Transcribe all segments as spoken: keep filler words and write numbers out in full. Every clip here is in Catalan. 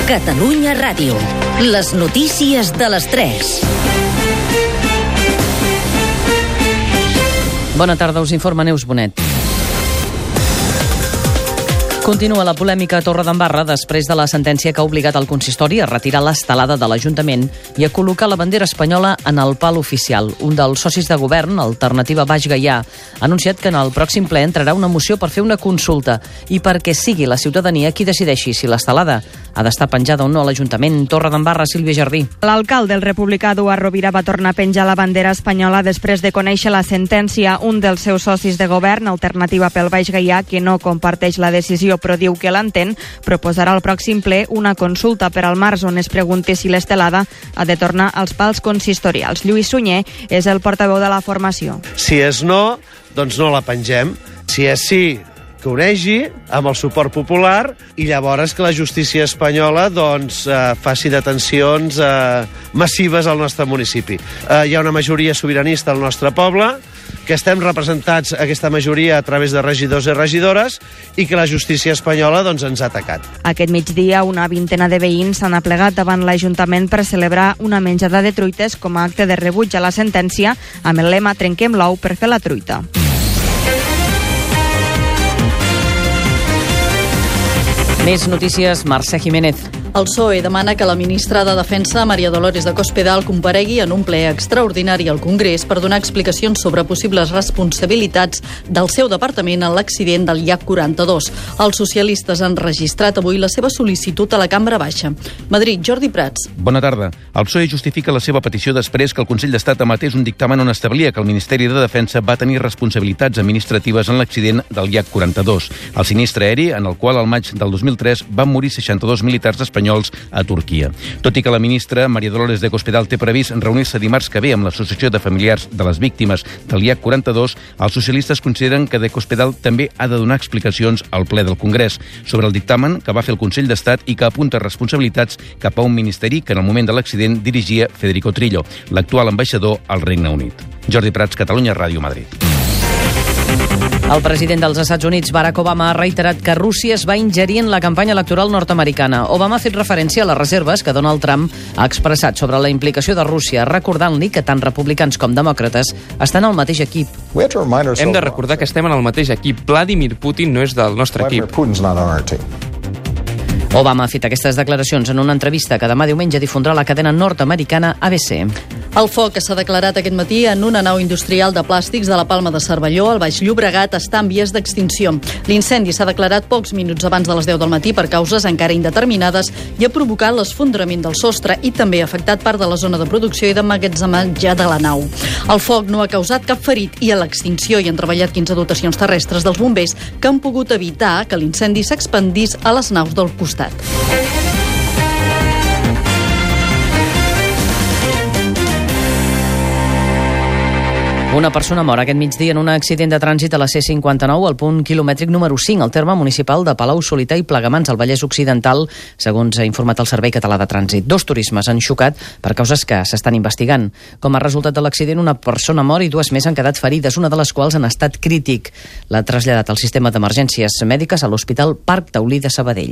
Catalunya Ràdio. Les notícies de les tres. Bona tarda, us informa Neus Bonet. Continua la polèmica a Torredembarra després de la sentència que ha obligat el consistori a retirar l'estelada de l'Ajuntament i a col·locar la bandera espanyola en el pal oficial. Un dels socis de govern, Alternativa Baix Gaià, ha anunciat que en el pròxim ple entrarà una moció per fer una consulta i perquè sigui la ciutadania qui decideixi si l'estelada ha d'estar penjada o no a l'Ajuntament. Torredembarra, Sílvia Jardí. L'alcalde, el republicà Eduard Rovira, va tornar a penjar la bandera espanyola després de conèixer la sentència. Un dels seus socis de govern, Alternativa pel Baix Gaià, que no comparteix la decisió però diu que l'entén, proposarà al pròxim ple una consulta per al març on es pregunti si l'estelada ha de tornar als pals consistorials. Lluís Sunyer és el portaveu de la formació. Si és no, doncs no la pengem. Si és sí, que onegi amb el suport popular i llavors que la justícia espanyola doncs, eh, faci detencions eh, massives al nostre municipi. Eh, hi ha una majoria sobiranista al nostre poble, que estem representats aquesta majoria a través de regidors i regidores i que la justícia espanyola doncs, ens ha atacat. Aquest migdia, una vintena de veïns s'han aplegat davant l'Ajuntament per celebrar una menjada de truites com a acte de rebuig a la sentència amb el lema Trenquem l'ou per fer la truita. Més notícies, Mercè Jiménez. El P S O E demana que la ministra de Defensa, María Dolores de Cospedal, comparegui en un ple extraordinari al Congrés per donar explicacions sobre possibles responsabilitats del seu departament en l'accident del llac quaranta-dos. Els socialistes han registrat avui la seva sol·licitud a la Cambra Baixa. Madrid, Jordi Prats. Bona tarda. El P S O E justifica la seva petició després que el Consell d'Estat emetés un dictamen on establia que el Ministeri de Defensa va tenir responsabilitats administratives en l'accident del llac quaranta-dos, el sinistre aeri en el qual al maig del dos mil tres van morir seixanta-dos militars espanyols a Turquia. Tot i que la ministra, María Dolores de Cospedal, té previst reunir-se dimarts que ve amb l'Associació de Familiars de les Víctimes del llac quaranta-dos, els socialistes consideren que de Cospedal també ha de donar explicacions al ple del Congrés sobre el dictamen que va fer el Consell d'Estat i que apunta responsabilitats cap a un ministeri que en el moment de l'accident dirigia Federico Trillo, l'actual ambaixador al Regne Unit. Jordi Prats, Catalunya Ràdio, Madrid. El president dels Estats Units, Barack Obama, ha reiterat que Rússia es va ingerir en la campanya electoral nord-americana. Obama ha fet referència a les reserves que Donald Trump ha expressat sobre la implicació de Rússia, recordant-li que tant republicans com demòcrates estan al mateix equip. Hem de recordar que estem en el mateix equip. Vladimir Putin no és del nostre equip. Obama ha fet aquestes declaracions en una entrevista que demà diumenge difondrà la cadena nord-americana A B C. El foc que s'ha declarat aquest matí en una nau industrial de plàstics de la Palma de Cervelló, al Baix Llobregat, està en vies d'extinció. L'incendi s'ha declarat pocs minuts abans de les deu del matí per causes encara indeterminades i ha provocat l'esfondrament del sostre i també ha afectat part de la zona de producció i d'emmagatzematge de la nau. El foc no ha causat cap ferit i a l'extinció hi han treballat quinze dotacions terrestres dels bombers que han pogut evitar que l'incendi s'expandís a les naus del costat. Una persona mor aquest migdia en un accident de trànsit a la C cinquanta-nou al punt quilomètric número cinc, al terme municipal de Palau-solità i Plegamans, al Vallès Occidental, segons ha informat el Servei Català de Trànsit. Dos turismes han xocat per causes que s'estan investigant. Com a resultat de l'accident, una persona mor i dues més han quedat ferides, una de les quals en estat crític. L'ha traslladat al sistema d'emergències mèdiques a l'Hospital Parc Taulí de Sabadell.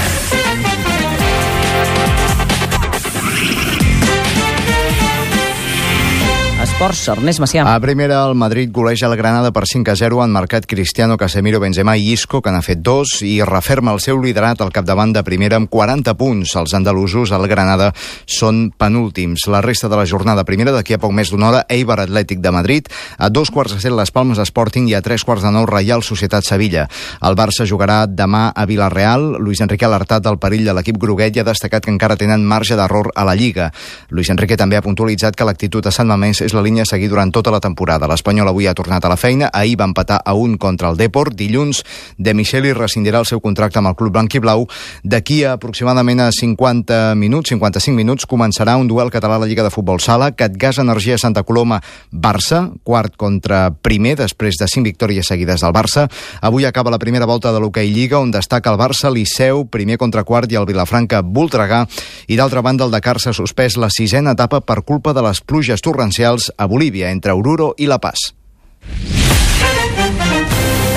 Esports, Ernest Macià. A primera, el Madrid goleja el Granada per cinc a zero. Han marcat Cristiano, Casemiro, Benzema i Isco, que n'ha fet dos, i referma el seu liderat al capdavant de primera amb quaranta punts. Els andalusos al Granada són penúltims. La resta de la jornada primera, d'aquí a poc més d'una hora, Eibar Atlètic de Madrid, a dos quarts de set les Palmes Sporting i a tres quarts de nou Reial Societat Sevilla. El Barça jugarà demà a Vila-real. Luis Enrique ha alertat del perill de l'equip groguet i ha destacat que encara tenen marge d'error a la Lliga. Luis Enrique també ha puntualitzat que l'actitud a Sant Mamés és la línia a seguir durant tota la temporada. L'Espanyol avui ha tornat a la feina. Ahir va empatar a un contra el Depor. Dilluns, De Micheli rescindirà el seu contracte amb el club blanquiblau. D'aquí a aproximadament a cinquanta minuts, cinquanta-cinc minuts, començarà un duel català a la Lliga de Futbol Sala. Catgas Energia Santa Coloma, Barça, quart contra primer, després de cinc victòries seguides del Barça. Avui acaba la primera volta de l'Hockey Lliga, on destaca el Barça, Liceu, primer contra quart, i el Vilafranca, Voltregà. I d'altra banda, el Dakar s'ha suspès la sisena etapa per culpa de les pluges torrencials a Bolívia, entre Oruro i La Paz.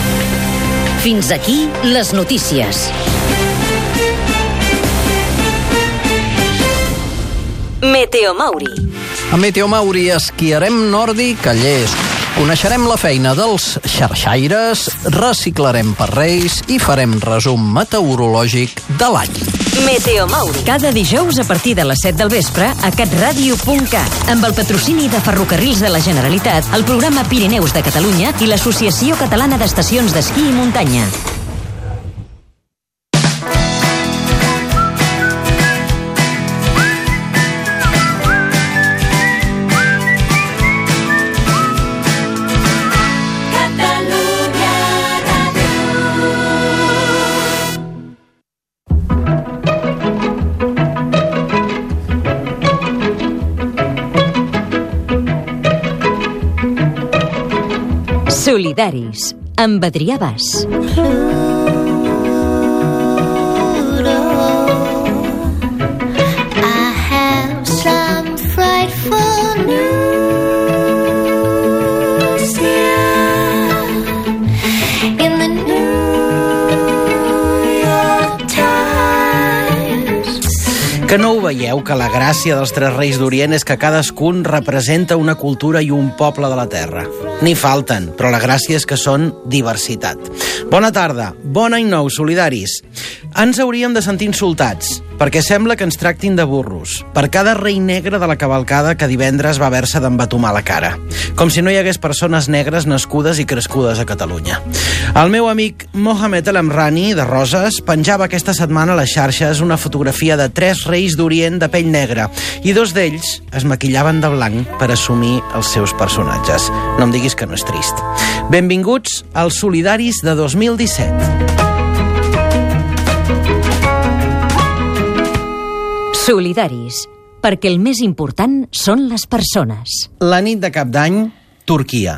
Fins aquí les notícies. Meteo Mauri. A Meteo Mauri esquiarem nòrdic a Llers. Coneixerem la feina dels xarxaires, reciclarem per Reis i farem resum meteorològic de l'any. Meteo Mauri. Cada dijous a partir de les set del vespre a catradio punt cat, amb el patrocini de Ferrocarrils de la Generalitat, el programa Pirineus de Catalunya i l'Associació Catalana d'Estacions d'Esquí i Muntanya. Solidaris, amb Adrià Bas. Que no ho veieu, que la gràcia dels Tres Reis d'Orient és que cadascun representa una cultura i un poble de la terra. N'hi falten, però la gràcia és que són diversitat. Bona tarda, bon any nou, solidaris. Ens hauríem de sentir insultats, perquè sembla que ens tractin de burros, per cada rei negre de la cavalcada que divendres va haver-se d'embatumar la cara. Com si no hi hagués persones negres nascudes i crescudes a Catalunya. El meu amic Mohamed El Amrani, de Roses, penjava aquesta setmana a les xarxes una fotografia de tres reis d'Orient de pell negra, i dos d'ells es maquillaven de blanc per assumir els seus personatges. No em diguis que no és trist. Benvinguts als Solidaris de dos mil disset. Solidaris, perquè el més important són les persones. La nit de Cap d'Any, Turquia.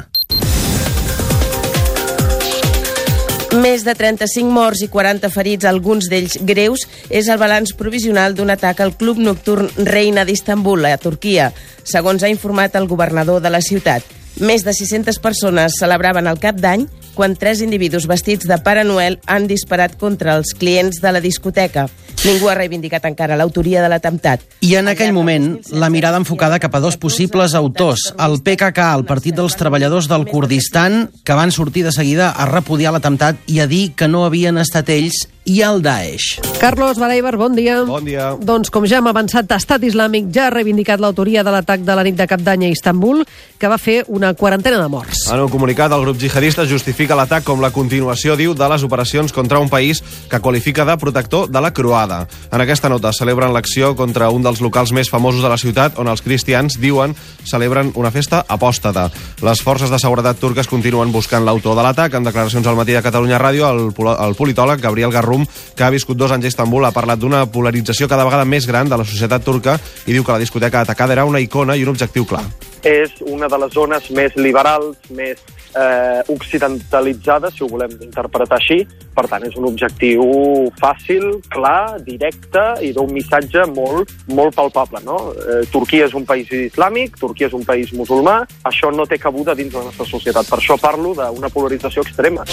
Més de trenta-cinc morts i quaranta ferits, alguns d'ells greus, és el balanç provisional d'un atac al club nocturn Reina d'Istanbul, a Turquia, segons ha informat el governador de la ciutat. Més de sis-centes persones celebraven el Cap d'Any quan tres individus vestits de Pare Noel han disparat contra els clients de la discoteca. Ningú ha reivindicat encara l'autoria de l'atemptat. I en aquell moment, la mirada enfocada cap a dos possibles autors, el P K K, el Partit dels Treballadors del Kurdistan, que van sortir de seguida a repudiar l'atemptat i a dir que no havien estat ells, i el Daesh. Carlos Bareiber, bon dia. Bon dia. Doncs, com ja hem avançat, Estat Islàmic ja ha reivindicat l'autoria de l'atac de la nit de Cap d'Any a Istanbul, que va fer una quarantena de morts. En un comunicat, el grup jihadista justifica l'atac com la continuació, diu, de les operacions contra un país que qualifica de protector de la croada. En aquesta nota celebren l'acció contra un dels locals més famosos de la ciutat, on els cristians, diuen, celebren una festa apòstata. Les forces de seguretat turques continuen buscant l'autor de l'atac. En declaracions al matí de Catalunya Ràdio, el, el politòleg Gabriel Garrum, que ha viscut dos anys a Istanbul, ha parlat d'una polarització cada vegada més gran de la societat turca i diu que la discoteca atacada era una icona i un objectiu clar. És una de les zones més liberals, més eh, occidentalitzades, si ho volem interpretar així. Per tant, és un objectiu fàcil, clar, directe i d'un missatge molt, molt palpable, no? Eh, Turquia és un país islàmic, Turquia és un país musulmà, això no té cabuda dins la nostra societat. Per això parlo d'una polarització extrema.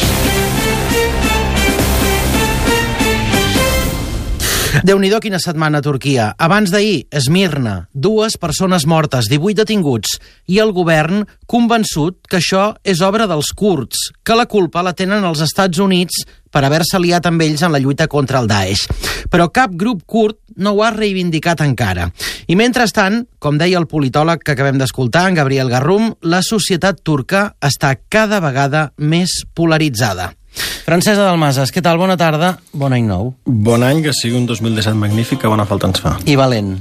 Déu-n'hi-do quina setmana a Turquia. Abans d'ahir, Esmirna, dues persones mortes, divuit detinguts, i el govern convençut que això és obra dels kurds, que la culpa la tenen els Estats Units per haver-se aliat amb ells en la lluita contra el Daesh. Però cap grup kurd no ho ha reivindicat encara. I mentrestant, com deia el politòleg que acabem d'escoltar, en Gabriel Garrum, la societat turca està cada vegada més polaritzada. Francesa Dalmases, què tal? Bona tarda, bon any nou. Bon any, que sigui un dos mil disset magnífic, que bona falta ens fa. I valent.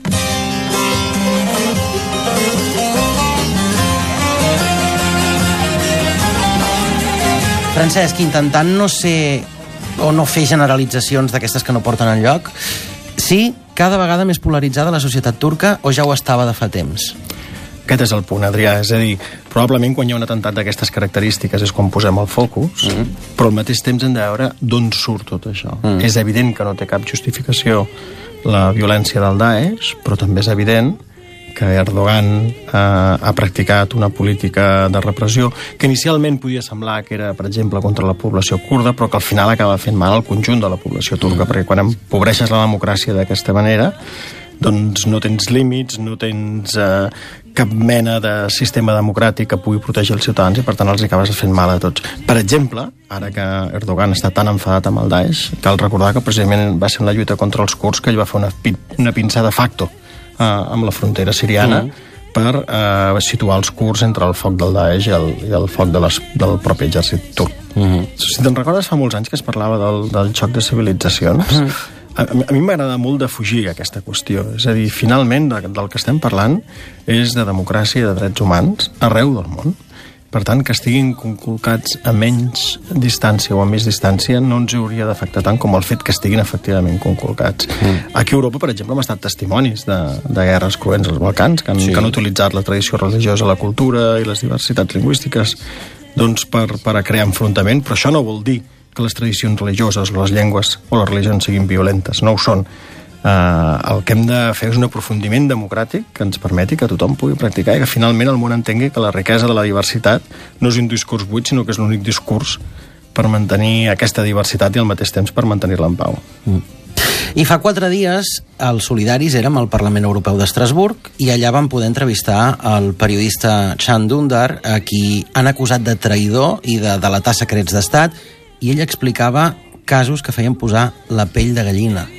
Francesc, intentant no ser o no fer generalitzacions d'aquestes que no porten enlloc, sí, cada vegada més polaritzada la societat turca o ja ho estava de fa temps? Aquest és el punt, Adrià. És a dir, probablement quan hi ha un atemptat d'aquestes característiques és quan posem el focus, mm. però al mateix temps hem de veure d'on surt tot això. Mm. És evident que no té cap justificació la violència del Daesh, però també és evident que Erdogan eh, ha practicat una política de repressió que inicialment podia semblar que era, per exemple, contra la població kurda, però que al final acaba fent mal al conjunt de la població turca, mm. perquè quan empobreixes la democràcia d'aquesta manera, doncs no tens límits, no tens eh, cap mena de sistema democràtic que pugui protegir els ciutadans i per tant els acabes fent mal a tots. Per exemple, ara que Erdogan està tan enfadat amb el Daesh, cal recordar que precisament va ser en la lluita contra els kurds que ell va fer una, una pinça de facto eh, amb la frontera siriana mm. per eh, situar els kurds entre el foc del Daesh i el, i el foc de les, del propi exèrcit turc. Mm-hmm. Si te'n recordes, fa molts anys que es parlava del, del xoc de civilitzacions. Mm. A, a mi m'agrada molt de fugir aquesta qüestió. És a dir, finalment, de, del que estem parlant és de democràcia i de drets humans arreu del món. Per tant, que estiguin conculcats a menys distància o a més distància no ens hauria d'afectar tant com el fet que estiguin efectivament conculcats. Mm. Aquí a Europa, per exemple, hem estat testimonis de, de guerres cruents als Balcans, que han, sí. que han utilitzat la tradició religiosa, la cultura i les diversitats lingüístiques doncs per, per a crear enfrontament, però això no vol dir que les tradicions religioses, les llengües o les religions siguin violentes. No ho són. Uh, el que hem de fer és un aprofundiment democràtic que ens permeti que tothom pugui practicar i que finalment el món entengui que la riquesa de la diversitat no és un discurs buit, sinó que és l'únic discurs per mantenir aquesta diversitat i al mateix temps per mantenir-la en pau. Mm. I fa quatre dies els solidaris érem al Parlament Europeu d'Estrasburg i allà vam poder entrevistar el periodista Can Dündar, a qui han acusat de traïdor i de delatar secrets d'estat, i ell explicava casos que feien posar la pell de gallina.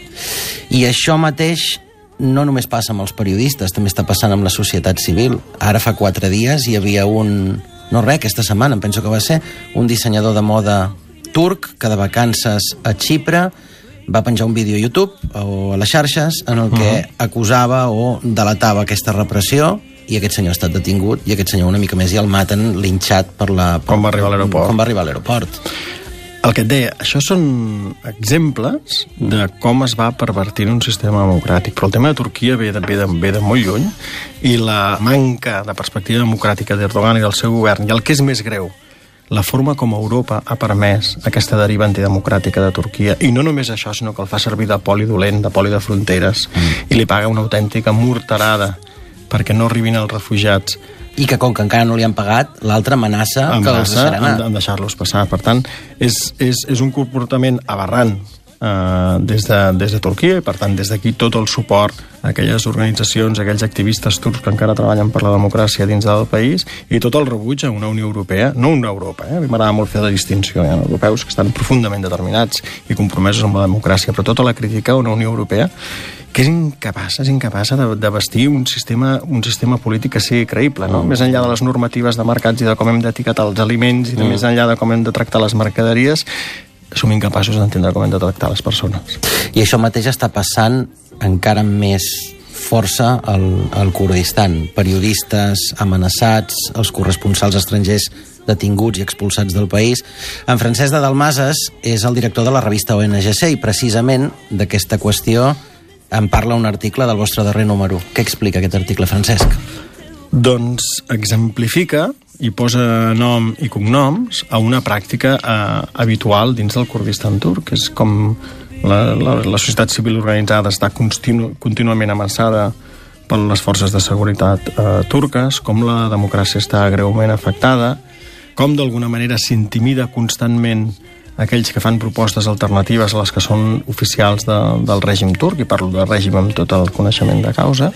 I això mateix no només passa amb els periodistes, també està passant amb la societat civil. Ara fa quatre dies hi havia un... no res, aquesta setmana em penso que va ser un dissenyador de moda turc que de vacances a Xipre va penjar un vídeo a YouTube o a les xarxes en el que uh-huh. acusava o delatava aquesta repressió i aquest senyor ha estat detingut i aquest senyor una mica més i el maten linxat per la... Com va arribar a l'aeroport. Com va arribar a l'aeroport. El que et deia, això són exemples de com es va pervertir un sistema democràtic, però el tema de Turquia ve de, ve de, ve de molt lluny i la manca de perspectiva democràtica d'Erdogan i del seu govern, i el que és més greu, la forma com Europa ha permès aquesta deriva antidemocràtica de Turquia, i no només això, sinó que el fa servir de poli dolent, de poli de fronteres, mm. i li paga una autèntica morterada perquè no arribin els refugiats. I que com que encara no li han pagat, l'altra amenaça, amenaça que els deixaran anar. En deixar-los passar. Per tant, és, és, és un comportament aberrant eh, des, de, des de Turquia, i per tant des d'aquí tot el suport a aquelles organitzacions, a aquells activistes turcs que encara treballen per la democràcia dins del país, i tot el rebuig a una Unió Europea, no una Europa, eh? a mi m'agrada molt fer la distinció, hi ha europeus que estan profundament determinats i compromesos amb la democràcia, però tota la crítica a una Unió Europea que és incapaç, és incapaç de, de vestir un sistema, un sistema polític que sigui creïble, no? Mm. Més enllà de les normatives de mercats i de com hem d'etiquetar els aliments i de mm. més enllà de com hem de tractar les mercaderies, som incapaços d'entendre com hem de tractar les persones. I això mateix està passant encara amb més força al, al Kurdistan. Periodistes amenaçats, els corresponsals estrangers detinguts i expulsats del país. En Francesc de Dalmases és el director de la revista O N G C i precisament d'aquesta qüestió en parla un article del vostre darrer número. Què explica aquest article, Francesc? Doncs exemplifica i posa nom i cognoms a una pràctica eh, habitual dins del Kurdistan turc, que és com la, la, la societat civil organitzada està continu, contínuament amenaçada per les forces de seguretat eh, turques, com la democràcia està greument afectada, com d'alguna manera s'intimida constantment aquells que fan propostes alternatives a les que són oficials de, del règim turc, i parlo de règim amb tot el coneixement de causa,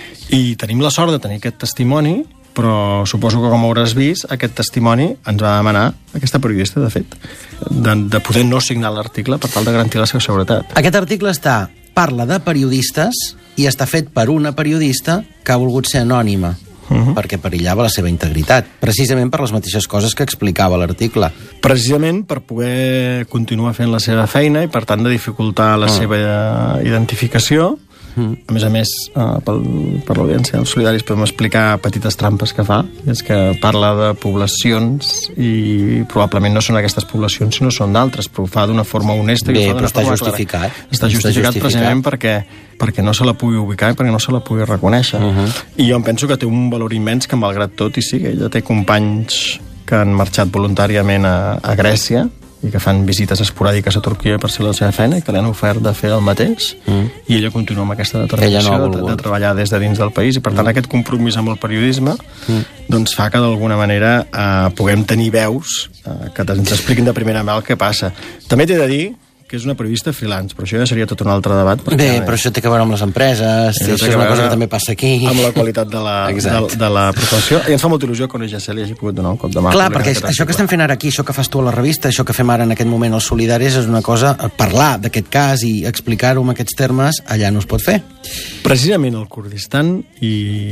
i tenim la sort de tenir aquest testimoni, però suposo que, com hauràs vist, aquest testimoni ens va demanar, aquesta periodista, de fet, de, de poder no signar l'article per tal de garantir la seva seguretat. Aquest article està, parla de periodistes i està fet per una periodista que ha volgut ser anònima. Uh-huh. Perquè perillava la seva integritat, precisament per les mateixes coses que explicava l'article. Precisament per poder continuar fent la seva feina i, per tant, de dificultar la uh. seva identificació. Uh. A més a més, uh, pel, per l'audiència dels solidaris podem explicar petites trampes que fa, és que parla de poblacions i probablement no són aquestes poblacions, sinó són d'altres, però ho fa d'una forma honesta. Bé, i però està justificat. Està, està justificat precisament perquè perquè no se la pugui ubicar i perquè no se la pugui reconèixer. Uh-huh. I jo em penso que té un valor immens que, malgrat tot, i sí, ella té companys que han marxat voluntàriament a, a Grècia i que fan visites esporàdiques a Turquia per ser la seva feina i que li han ofert de fer el mateix, uh-huh. i ella continua amb aquesta determinació no de, de treballar des de dins del país, i per tant uh-huh. aquest compromís amb el periodisme uh-huh. doncs fa que d'alguna manera eh, puguem tenir veus eh, que ens expliquin de primera mà el que passa. També t'he de dir que que és una periodista freelance, però això ja seria tot un altre debat. Bé, però això té que veure amb les empreses, això, això és una cosa que també passa aquí. Amb la qualitat de la, de, de la professió. I ens fa molta il·lusió que una Gessel li hagi pogut donar un cop de mà. Clar, perquè això que estem fent ara aquí, això que fas tu a la revista, això que fem ara en aquest moment als Solidaris, és una cosa, parlar d'aquest cas i explicar-ho en aquests termes, allà no es pot fer. Precisament el Kurdistan, i,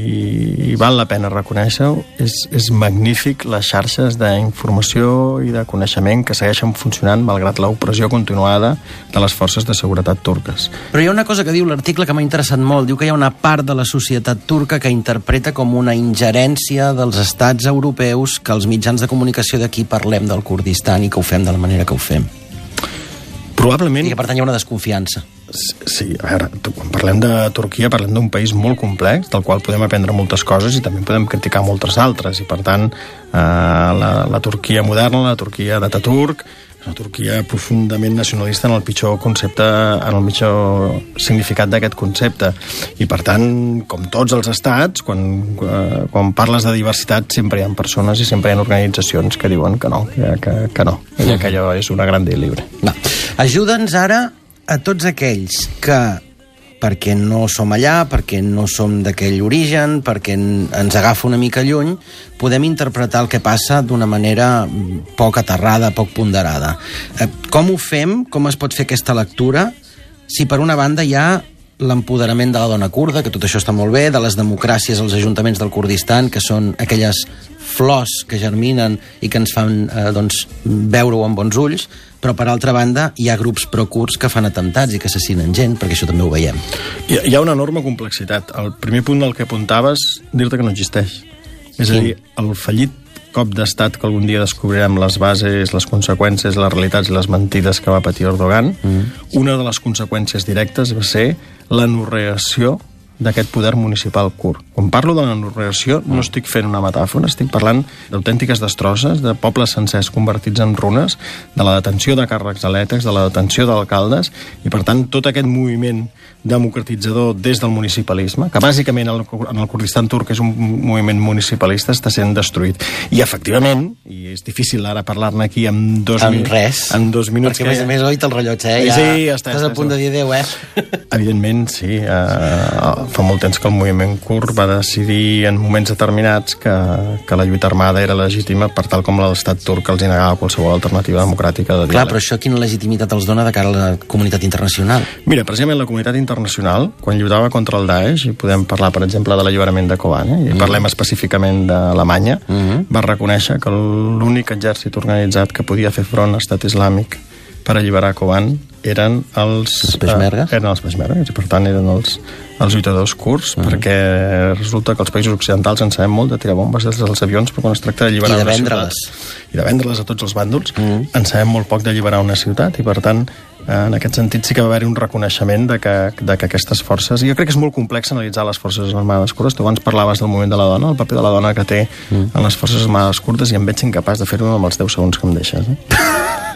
i val la pena reconèixer-ho, és, és magnífic les xarxes d'informació i de coneixement que segueixen funcionant malgrat l'opressió continuada de les forces de seguretat turques. Però hi ha una cosa que diu l'article que m'ha interessat molt. Diu que hi ha una part de la societat turca que interpreta com una ingerència dels estats europeus que els mitjans de comunicació d'aquí parlem del Kurdistan i que ho fem de la manera que ho fem. Probablement... I que per tant hi ha una desconfiança. Sí, a veure, quan parlem de Turquia parlem d'un país molt complex, del qual podem aprendre moltes coses i també podem criticar moltes altres, i per tant eh, la, la Turquia moderna, la Turquia d'Ataturk, una Turquia profundament nacionalista en el pitjor concepte, en el pitjor significat d'aquest concepte. I per tant, com tots els estats, quan, eh, quan parles de diversitat sempre hi ha persones i sempre hi ha organitzacions que diuen que no, que, que, que no, que allò és una gran libre. Va. Ajuda'ns ara a tots aquells que, perquè no som allà, perquè no som d'aquell origen, perquè ens agafa una mica lluny, podem interpretar el que passa d'una manera poc aterrada, poc ponderada. Com ho fem? Com es pot fer aquesta lectura? Si per una banda hi ha l'empoderament de la dona kurda, que tot això està molt bé, de les democràcies als ajuntaments del Kurdistan, que són aquelles flors que germinen i que ens fan eh, doncs, veure-ho amb bons ulls, però per altra banda hi ha grups pro-kurds que fan atemptats i que assassinen gent, perquè això també ho veiem. Hi, hi ha una enorme complexitat. El primer punt del que apuntaves, dir-te que no existeix. És sí. a dir, el fallit cop d'estat que algun dia descobrirem les bases, les conseqüències, les realitats i les mentides que va patir Erdogan, mm. una de les conseqüències directes va ser l'anorreació d'aquest poder municipal kurd. Quan parlo de l'anorreació no estic fent una metàfora, estic parlant d'autèntiques destrosses, de pobles sencers convertits en runes, de la detenció de càrrecs elèctrics, de la detenció d'alcaldes, i per tant tot aquest moviment democratitzador des del municipalisme, que bàsicament en el Kurdistan turc és un moviment municipalista, està sent destruït. I efectivament, i és difícil ara parlar-ne aquí amb dos, amb res, amb dos minuts... Perquè a més a més, oita el rellotge, eh? Ja sí, ja està, estàs està, a punt de dir adéu, eh? Evidentment, sí. Uh, fa molt temps que el moviment kurd va decidir en moments determinats que, que la lluita armada era legítima per tal com l'estat turc els negava qualsevol alternativa democràtica de diàleg. Clar, però això quina legitimitat els dona de cara a la comunitat internacional? Mira, precisament la comunitat internacional, quan lluitava contra el Daesh, i podem parlar, per exemple, de l'alliberament de Kobane, i mm. parlem específicament d'Alemanya, mm. va reconèixer que l'únic exèrcit organitzat que podia fer front a l'estat islàmic per alliberar Kobane eren els... Els peshmergues? Eh, eren els peshmergues, i per tant eren els, els lluitadors kurds, mm. perquè resulta que els països occidentals en sabem molt de tirar bombes des dels avions, però quan es tracta d'alliberar una ciutat... I de vendre-les. I de vendre-les a tots els bàndols, mm. en sabem molt poc d'alliberar una ciutat, i per tant, en aquest sentit sí que va haver-hi un reconeixement de que, de que aquestes forces... I jo crec que és molt complex analitzar les forces armades kurdes. Tu abans parlaves del moment de la dona, el paper de la dona que té mm. en les forces armades kurdes, i em veig incapaç de fer-ho amb els deu segons que em deixes. Eh?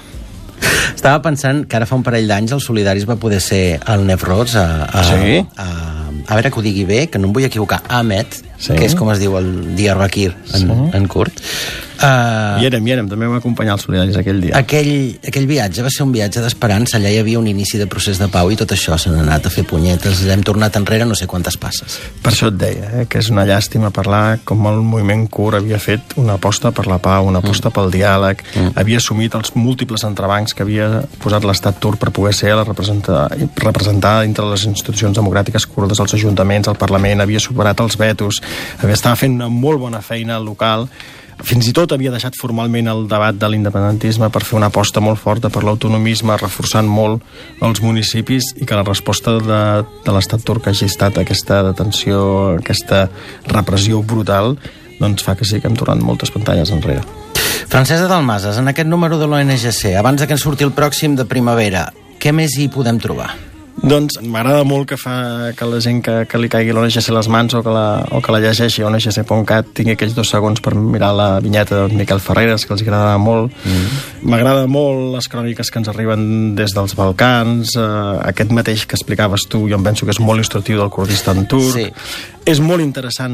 Estava pensant que ara fa un parell d'anys el Solidaris va poder ser el Nefroz a, a, sí? a, a veure que ho digui bé, que no em vull equivocar, Ahmet, sí? que és com es diu el Diyarbakir en, sí? en kurd. Uh, I érem, i érem, també vam acompanyar els Solidaris aquell dia. Aquell, aquell viatge va ser un viatge d'esperança, allà hi havia un inici de procés de pau i tot això s'han anat a fer punyetes, hem tornat enrere no sé quantes passes. Per això et deia, eh, que és una llàstima parlar com el moviment kurd havia fet una aposta per la pau, una aposta mm. pel diàleg, mm. havia assumit els múltiples entrebancs que havia posat l'estat turc per poder ser la representar, representar dintre les institucions democràtiques kurdes, els ajuntaments, el Parlament, havia superat els vetos, havia estava fent una molt bona feina local, fins i tot havia deixat formalment el debat de l'independentisme per fer una aposta molt forta per l'autonomisme, reforçant molt els municipis, i que la resposta de, de l'estat turc hagi estat aquesta detenció, aquesta repressió brutal, doncs fa que sí que hem tornat moltes pantalles enrere. Francesa Dalmases, en aquest número de l'O N G C, abans que en surti el pròxim de primavera, què més hi podem trobar? Doncs m'agrada molt que fa que la gent que, que li caigui l'O N G C a les mans o que la, o que la llegeixi a O N G C punt cat tingui aquells dos segons per mirar la vinyeta de Miquel Ferreres, que els agradava molt. M'agrada mm. molt les cròniques que ens arriben des dels Balcans, eh, aquest mateix que explicaves tu, jo em penso que és molt instructiu del Kurdistan turc. Sí. És molt interessant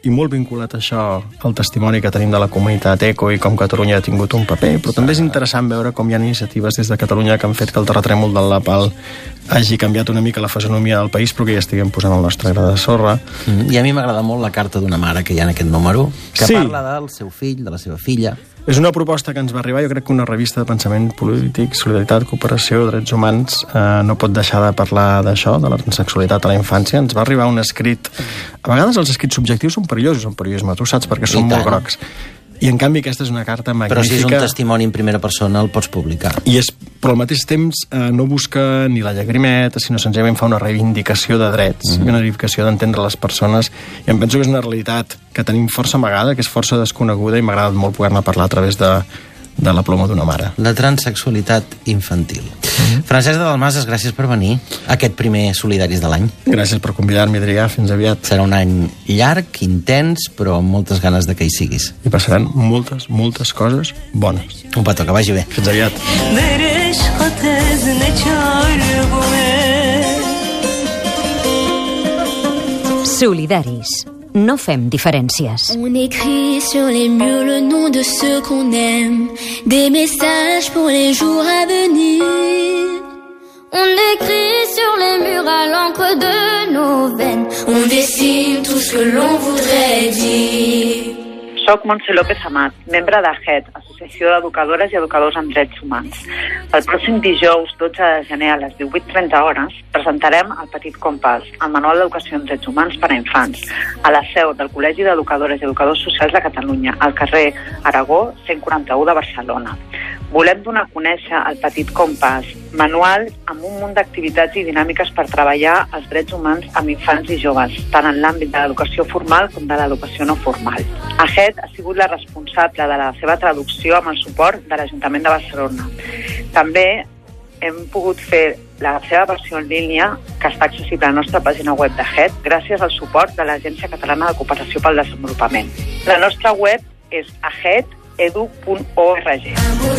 i molt vinculat a això al testimoni que tenim de la comunitat eco i com Catalunya ha tingut un paper, però també és interessant veure com hi ha iniciatives des de Catalunya que han fet que el terratrèmol del Nepal hagi canviat una mica la fisonomia del país, però que ja estiguem posant el nostre gra de sorra. Mm, I a mi m'agrada molt la carta d'una mare que hi ha en aquest número, que Sí. parla del seu fill, de la seva filla. És una proposta que ens va arribar, jo crec que una revista de pensament polític, solidaritat, cooperació, drets humans, eh, no pot deixar de parlar d'això, de la transsexualitat a la infància. Ens va arribar un escrit... A vegades els escrits subjectius són perillosos en periodisme, tu saps, perquè són I molt tant. grocs. I en canvi aquesta és una carta magnífica. Però si és un testimoni en primera persona el pots publicar. I és, però al mateix temps eh, no busca ni la llagrimeta, sinó senzillament fa una reivindicació de drets, mm-hmm. i una reivindicació d'entendre les persones, i em penso que és una realitat que tenim força amagada, que és força desconeguda, i m'ha agradat molt poder-ne parlar a través de, de la ploma d'una mare. La transsexualitat infantil. Mm-hmm. Francesc de Dalmases, gràcies per venir a aquest primer Solidaris de l'any. Gràcies per convidar-me, Adrià, fins aviat. Serà un any llarg, intens, però amb moltes ganes de que hi siguis. I passaran moltes, moltes coses bones. Un petó, que vagi bé. Fins aviat. Solidaris. No fem diferències. On écrit sur les murs le nom de ceux qu'on aime, des messages pour les jours à venir. On écrit sur les murs à l'encre de nos veines, on dessine tout ce que l'on voudrait dire. Soc Montse López Amat, membre d'A H E D, Associació d'Educadores i Educadors en Drets Humans. El pròxim dijous, dotze de gener, a les divuit trenta hores, presentarem el Petit Compàs, el Manual d'Educació en Drets Humans per a Infants, a la seu del Col·legi d'Educadores i Educadors Socials de Catalunya, al carrer Aragó cent quaranta-u de Barcelona. Volem donar a conèixer el Petit Compàs, manual amb un munt d'activitats i dinàmiques per treballar els drets humans amb infants i joves, tant en l'àmbit de l'educació formal com de l'educació no formal. A H E D ha sigut la responsable de la seva traducció amb el suport de l'Ajuntament de Barcelona. També hem pogut fer la seva versió en línia, que està accessible a la nostra pàgina web de H E D, gràcies al suport de l'Agència Catalana de Cooperació pel Desenvolupament. La nostra web és ahed edu punt org.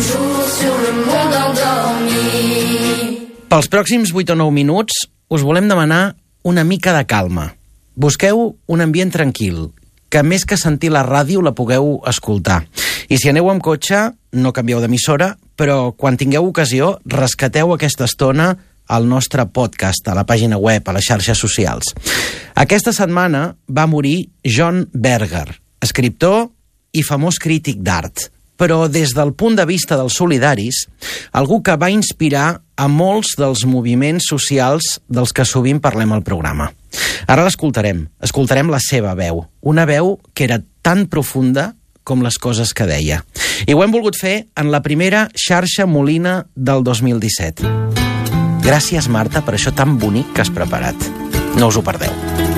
Pels pròxims vuit o nou minuts us volem demanar una mica de calma. Busqueu un ambient tranquil, que més que sentir la ràdio la pugueu escoltar. I si aneu amb cotxe, no canvieu d'emissora, però quan tingueu ocasió, rescateu aquesta estona al nostre podcast, a la pàgina web, a les xarxes socials. Aquesta setmana va morir John Berger, escriptor i famós crític d'art, però des del punt de vista dels solidaris, algú que va inspirar a molts dels moviments socials dels que sovint parlem al programa. Ara l'escoltarem, escoltarem la seva veu, una veu que era tan profunda com les coses que deia. I ho hem volgut fer en la primera xarxa Molina del dos mil disset. Gràcies, Marta, per això tan bonic que has preparat. No us ho perdeu.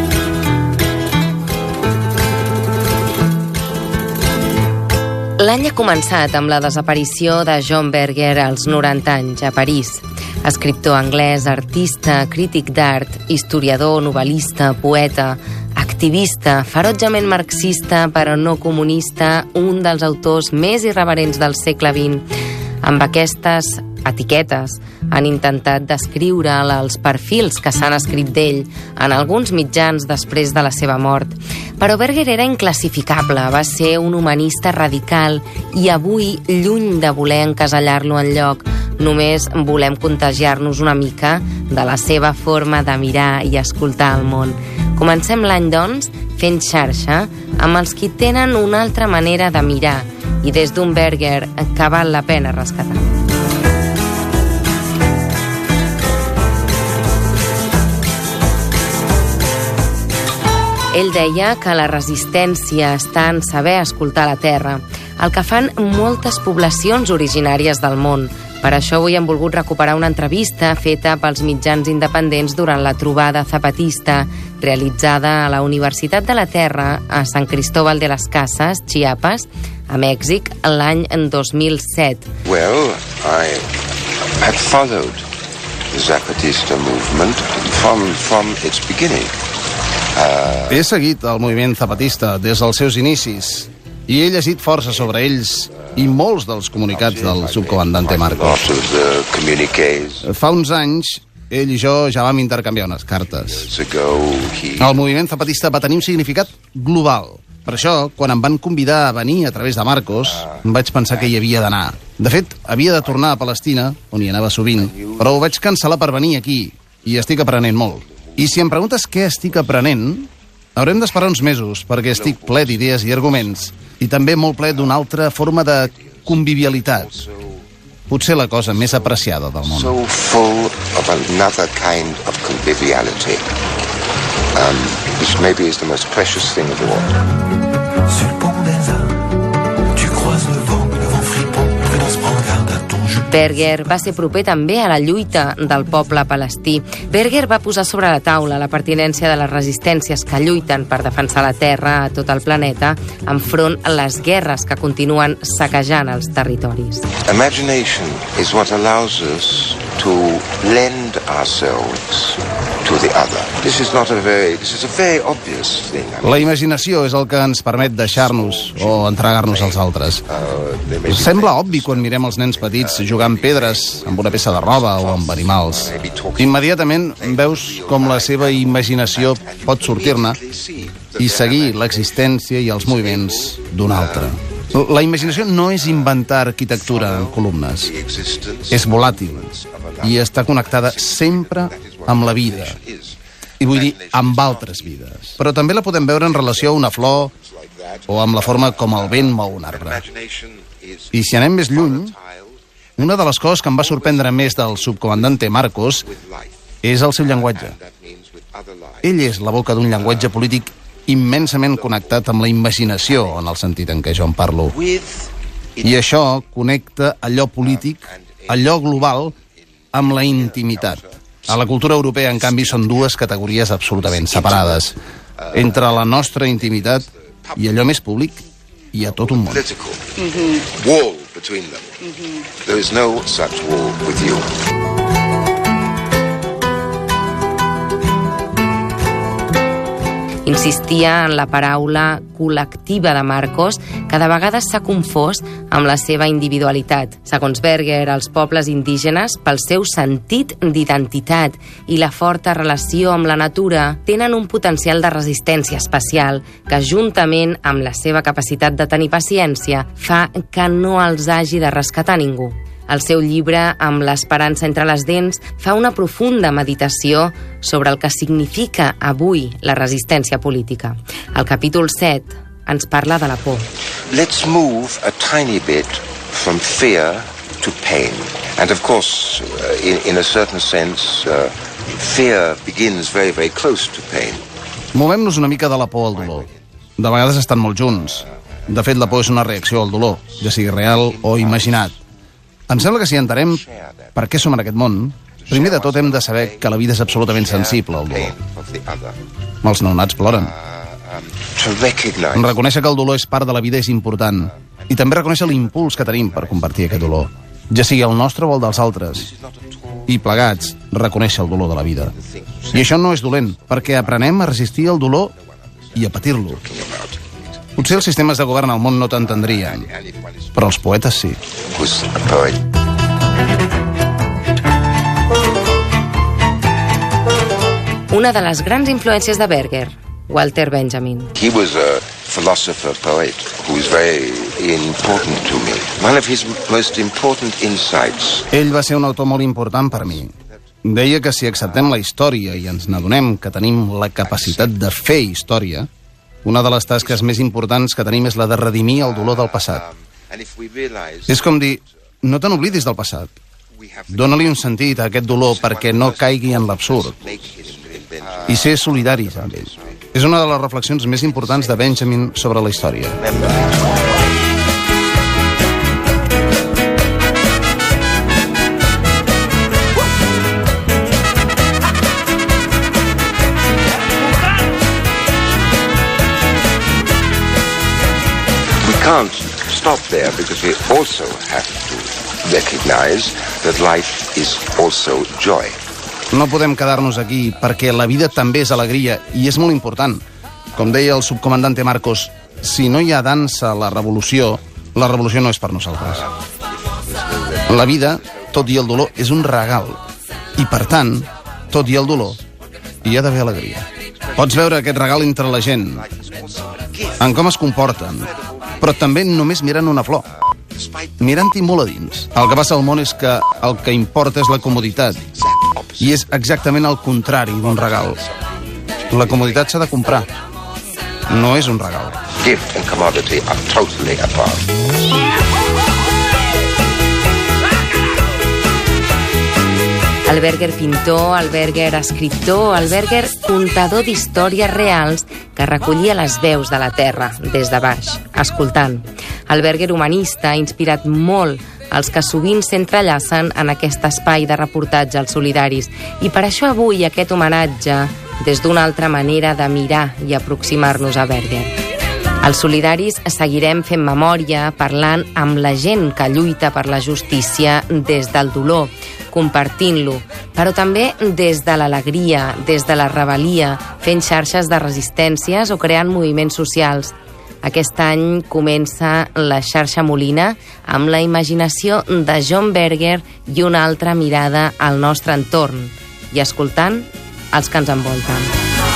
L'any ha començat amb la desaparició de John Berger als noranta anys a París. Escriptor anglès, artista, crític d'art, historiador, novel·lista, poeta, activista, ferotgement marxista però no comunista, un dels autors més irreverents del segle vint. Amb aquestes etiquetes han intentat descriure'l els perfils que s'han escrit d'ell en alguns mitjans després de la seva mort. Però Berger era inclassificable, va ser un humanista radical i avui, lluny de voler encasellar-lo enlloc, només volem contagiar-nos una mica de la seva forma de mirar i escoltar el món. Comencem l'any, doncs, fent xarxa amb els qui tenen una altra manera de mirar i des d'un Berger que val la pena rescatar. Ell deia que la resistència està en saber escoltar la terra, el que fan moltes poblacions originàries del món. Per això avui hem volgut recuperar una entrevista feta pels mitjans independents durant la trobada zapatista, realitzada a la Universitat de la Terra a San Cristóbal de las Casas, Chiapas, a Mèxic, l'any dos mil set. Well, I had followed the Zapatista movement from, from its beginning. Uh... He seguit el moviment zapatista des dels seus inicis i he llegit força sobre ells i molts dels comunicats del subcomandante Marcos. Fa uns anys ell i jo ja vam intercanviar unes cartes. El moviment zapatista va tenir un significat global. Per això, quan em van convidar a venir a través de Marcos, em vaig pensar que hi havia d'anar. De fet, havia de tornar a Palestina, on hi anava sovint, però ho vaig cancel·lar per venir aquí, i estic aprenent molt. I si em preguntes què estic aprenent, haurem d'esperar uns mesos, perquè estic ple d'idees i arguments, i també molt ple d'una altra forma de convivialitat. Potser la cosa més apreciada del món. So full of another kind of conviviality, um, which maybe is the most precious thing of all. Berger va ser proper també a la lluita del poble palestí. Berger va posar sobre la taula la pertinència de les resistències que lluiten per defensar la terra a tot el planeta enfront a les guerres que continuen saquejant els territoris. Imagination is what allows us to lend ourselves to the other. This is not a very, this is a very obvious thing. La imaginació és el que ens permet deixar-nos o entregar-nos als altres. Sembla obvi quan mirem els nens petits jugant amb pedres, amb una peça de roba o amb animals. Immediatament veus com la seva imaginació pot sortir-ne i seguir l'existència i els moviments d'un altre. La imaginació no és inventar arquitectura en columnes. És volàtil i està connectada sempre amb la vida. I vull dir, amb altres vides. Però també la podem veure en relació a una flor o amb la forma com el vent mou un arbre. I si anem més lluny, una de les coses que em va sorprendre més del subcomandante Marcos és el seu llenguatge. Ell és la boca d'un llenguatge polític immensament connectat amb la imaginació, en el sentit en què jo en parlo. I això connecta allò polític, allò global, amb la intimitat. A la cultura europea, en canvi, són dues categories absolutament separades. Entre la nostra intimitat i allò més públic hi ha tot un món. Wall between them. There is no such wall with you. Insistia en la paraula col·lectiva de Marcos, que de vegades s'ha confós amb la seva individualitat. Segons Berger, els pobles indígenes, pel seu sentit d'identitat i la forta relació amb la natura, tenen un potencial de resistència especial que, juntament amb la seva capacitat de tenir paciència, fa que no els hagi de rescatar ningú. El seu llibre, Amb l'esperança entre les dents, fa una profunda meditació sobre el que significa avui la resistència política. El capítol set ens parla de la por. Let's move a tiny bit from fear to pain. And of course, in, in a certain sense, uh, fear begins very, very close to pain. Movem-nos una mica de la por al dolor. De vegades estan molt junts. De fet, la por és una reacció al dolor, ja sigui real o imaginat. Em sembla que si entenem per què som en aquest món, primer de tot hem de saber que la vida és absolutament sensible al dolor. Els neonats ploren. Reconèixer que el dolor és part de la vida és important. I també reconèixer l'impuls que tenim per compartir aquest dolor, ja sigui el nostre o el dels altres. I plegats, reconèixer el dolor de la vida. I això no és dolent, perquè aprenem a resistir el dolor i a patir-lo. Potser els sistemes de govern al món no t'entendrien, però els poetes sí. Una de les grans influències de Berger, Walter Benjamin. He was a philosopher poet who was very important to me. One of his most important insights. Ell va ser un autor molt important per mi. Deia que si acceptem la història i ens n'adonem que tenim la capacitat de fer història, una de les tasques més importants que tenim és la de redimir el dolor del passat. És com dir, no te n'oblidis del passat. Dóna-li un sentit a aquest dolor perquè no caigui en l'absurd. I ser solidaris amb ell. És una de les reflexions més importants de Benjamin sobre la història. Can't stop there because we also have to recognize that life is also joy. No podem quedar-nos aquí perquè la vida també és alegria i és molt important. Com deia el subcomandante Marcos, si no hi ha dansa a la revolució, la revolució no és per nosaltres. La vida, tot i el dolor, és un regal. I per tant, tot i el dolor, hi ha d'haver alegria. Pots veure aquest regal entre la gent, en com es comporten, però també només mirant una flor, mirant-hi molt a dins. El que passa al món és que el que importa és la comoditat, i és exactament el contrari d'un regal. La comoditat s'ha de comprar, no és un regal. Gift and commodity are totally apart. El Berger pintor, el Berger escriptor, el Berger contador d'històries reals que recollia les veus de la terra des de baix, escoltant. El Berger humanista ha inspirat molt els que sovint s'entrellacen en aquest espai de reportatge als solidaris. I per això avui aquest homenatge des d'una altra manera de mirar i aproximar-nos a Berger. Els solidaris seguirem fent memòria, parlant amb la gent que lluita per la justícia des del dolor, compartint-lo, però també des de l'alegria, des de la rebel·lia, fent xarxes de resistències o creant moviments socials. Aquest any comença la xarxa Molina amb la imaginació de John Berger i una altra mirada al nostre entorn i escoltant els que ens envolten.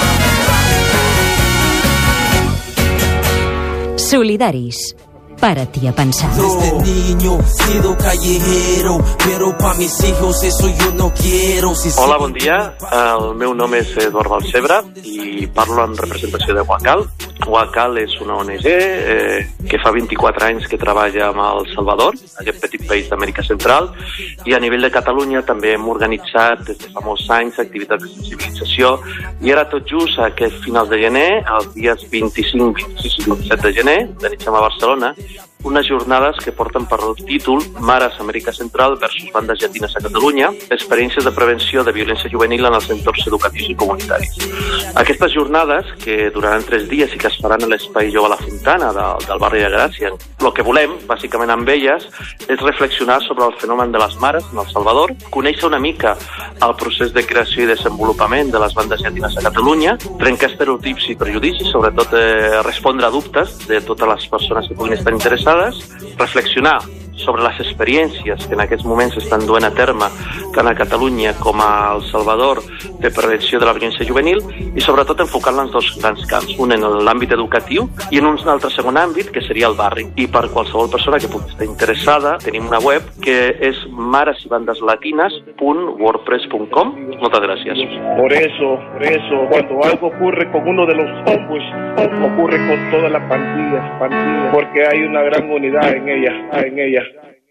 Solidaris. Párate a pensar. Desde niño he sido callejero, pero pa mis hijos eso yo no quiero. Si Hola, bon dia. El meu nom és Eduard Balcebre i parlo en representació de Huacal. Huacal és una O N G eh, que fa vint-i-quatre anys que treballa amb El Salvador, aquest petit país d'Amèrica Central, i a nivell de Catalunya també hem organitzat des de fa molts anys activitats de sensibilització, i ara tot just aquest final de gener, els dies vint-i-cinc, vint-i-sis i vint-i-set de gener, anirem a Barcelona, unes jornades que porten per el títol Mares Amèrica Central versus bandes llatines a Catalunya, experiències de prevenció de violència juvenil en els entorns educatius i comunitaris. Aquestes jornades, que duraran tres dies i que es faran a l'Espai Jove La Fontana del, del barri de Gràcia, el que volem, bàsicament amb elles, és reflexionar sobre el fenomen de les mares en El Salvador, conèixer una mica el procés de creació i desenvolupament de les bandes llatines a Catalunya, trencar estereotips i prejudicis, sobretot eh, respondre a dubtes de totes les persones que puguin estar interessades, reflexionar sobre les experiències que en aquests moments s'estan duent a terme tant a Catalunya com a El Salvador de prevenció de la violència juvenil i sobretot enfocant-la en dos grans camps, un en l'àmbit educatiu i en un altre segon àmbit que seria el barri. I per qualsevol persona que pugui estar interessada tenim una web que és mares y bandas latinas punto wordpress punto com. Moltes gràcies. Por eso, por eso, cuando algo ocurre con uno de los hombres, ocurre con todas las pandillas, pandillas, porque hay una gran unidad en ellas, en ellas.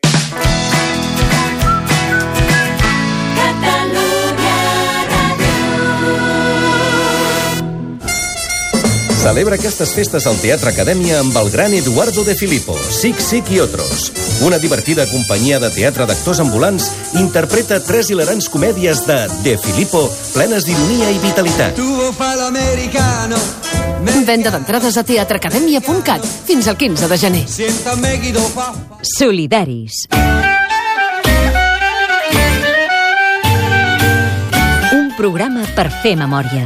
Celebra aquestes festes al Teatre Acadèmia amb el gran Eduardo de Filippo, Sic Sic i Otros. Una divertida companyia de teatre d'actors ambulants interpreta tres hilarants comèdies de De Filippo plenes d'ironia i vitalitat. Venda d'entrades a teatre acadèmia punt cat fins al quinze de gener. Solidaris. Un programa per fer memòria.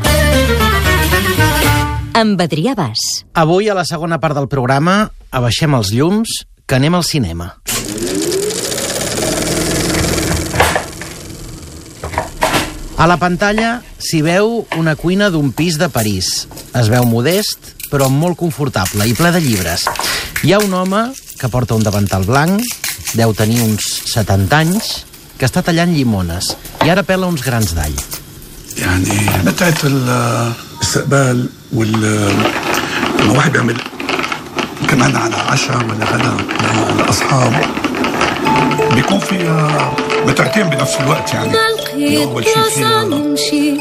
Amb Adrià Bas. Avui, a la segona part del programa, abaixem els llums, que anem al cinema. A la pantalla s'hi veu una cuina d'un pis de París. Es veu modest, però molt confortable i ple de llibres. Hi ha un home que porta un davantal blanc, deu tenir uns setanta anys, que està tallant llimones i ara pela uns grans d'all. يعني متعة الاستقبال والواحد بيعمل كمان على عشاء ولا غدا للأصحاب بيكون فيها متعتين بنفس الوقت يعني. أول شيء فيها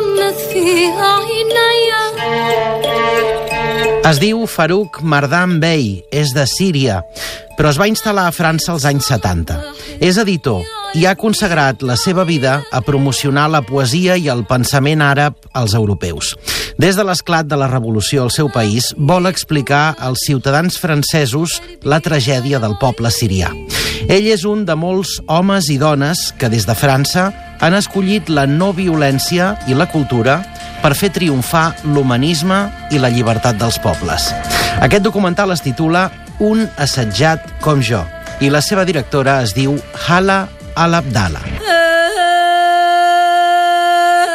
Es diu Farouk Mardan Bey, és de Síria, però es va instal·lar a França als anys setanta. És editor i ha consagrat la seva vida a promocionar la poesia i el pensament àrab als europeus. Des de l'esclat de la revolució al seu país, vol explicar als ciutadans francesos la tragèdia del poble sirià. Ell és un de molts homes i dones que des de França han escollit la no violència i la cultura per fer triomfar l'humanisme i la llibertat dels pobles. Aquest documental es titula Un assetjat com jo i la seva directora es diu Hala Al-Abdallah.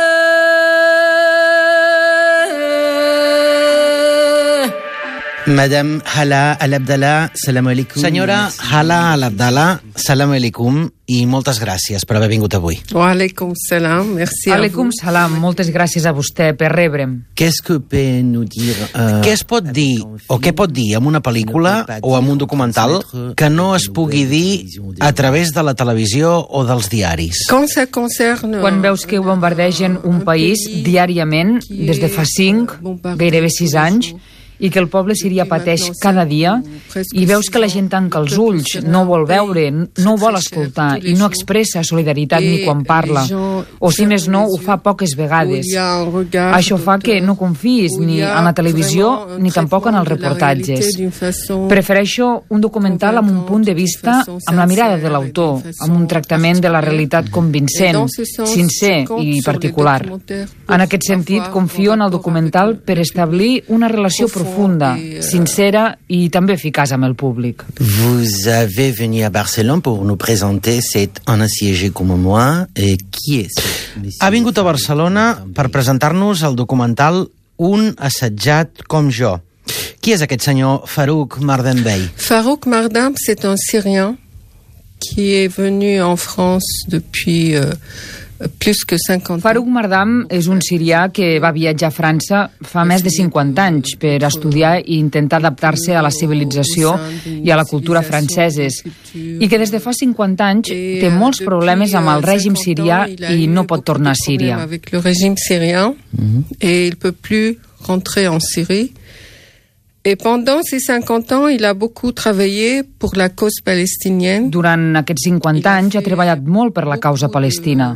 Madame Hala Al-Abdallah, salam alaikum. Senyora Hala Al-Abdallah, salam alaikum i moltes gràcies per haver vingut avui. Wa alaikum salam, merci a Alaikum vous. salam, moltes gràcies a vostè per rebre'm. Qu'est-ce que peut nous dire, uh, què es pot dir, o què pot dir en una pel·lícula o en un documental que no es pugui dir a través de la televisió o dels diaris? Quand ça concerne... Quan veus que bombardegen un país diàriament des de fa cinc, gairebé sis anys, i que el poble sirià pateix cada dia, i veus que la gent tanca els ulls, no vol veure, no vol escoltar, i no expressa solidaritat ni quan parla, o si més no, ho fa poques vegades. Això fa que no confiïs ni en la televisió ni tampoc en els reportatges. Prefereixo un documental amb un punt de vista amb la mirada de l'autor, amb un tractament de la realitat convincent, sincer i particular. En aquest sentit, confio en el documental per establir una relació profunda profunda, sincera i també eficaç amb el públic. Vous avez venu à Barcelone pour nous présenter cet un assiégé comme moi. Et qui est ce? Ha vingut a Barcelona per presentar-nos el documental Un assetjat com jo. Qui és aquest senyor Farouk Mardam Bey? Farouk Mardam, c'est un Syrien qui est venu en France depuis... Euh, plus que cinquante ans. Farouk Mardam és un sirià que va viatjar a França fa més de cinquanta anys per estudiar i intentar adaptar-se a la civilització i a la cultura franceses, i que des de fa cinquanta anys té molts problemes amb el règim sirià i no pot tornar a Síria. Avec le régime syrien, et il peut plus rentrer en Syrie. Et pendant ces cinquante ans, il a beaucoup travaillé pour la cause palestinienne. Durant aquests cinquanta anys ha treballat molt per la causa palestina.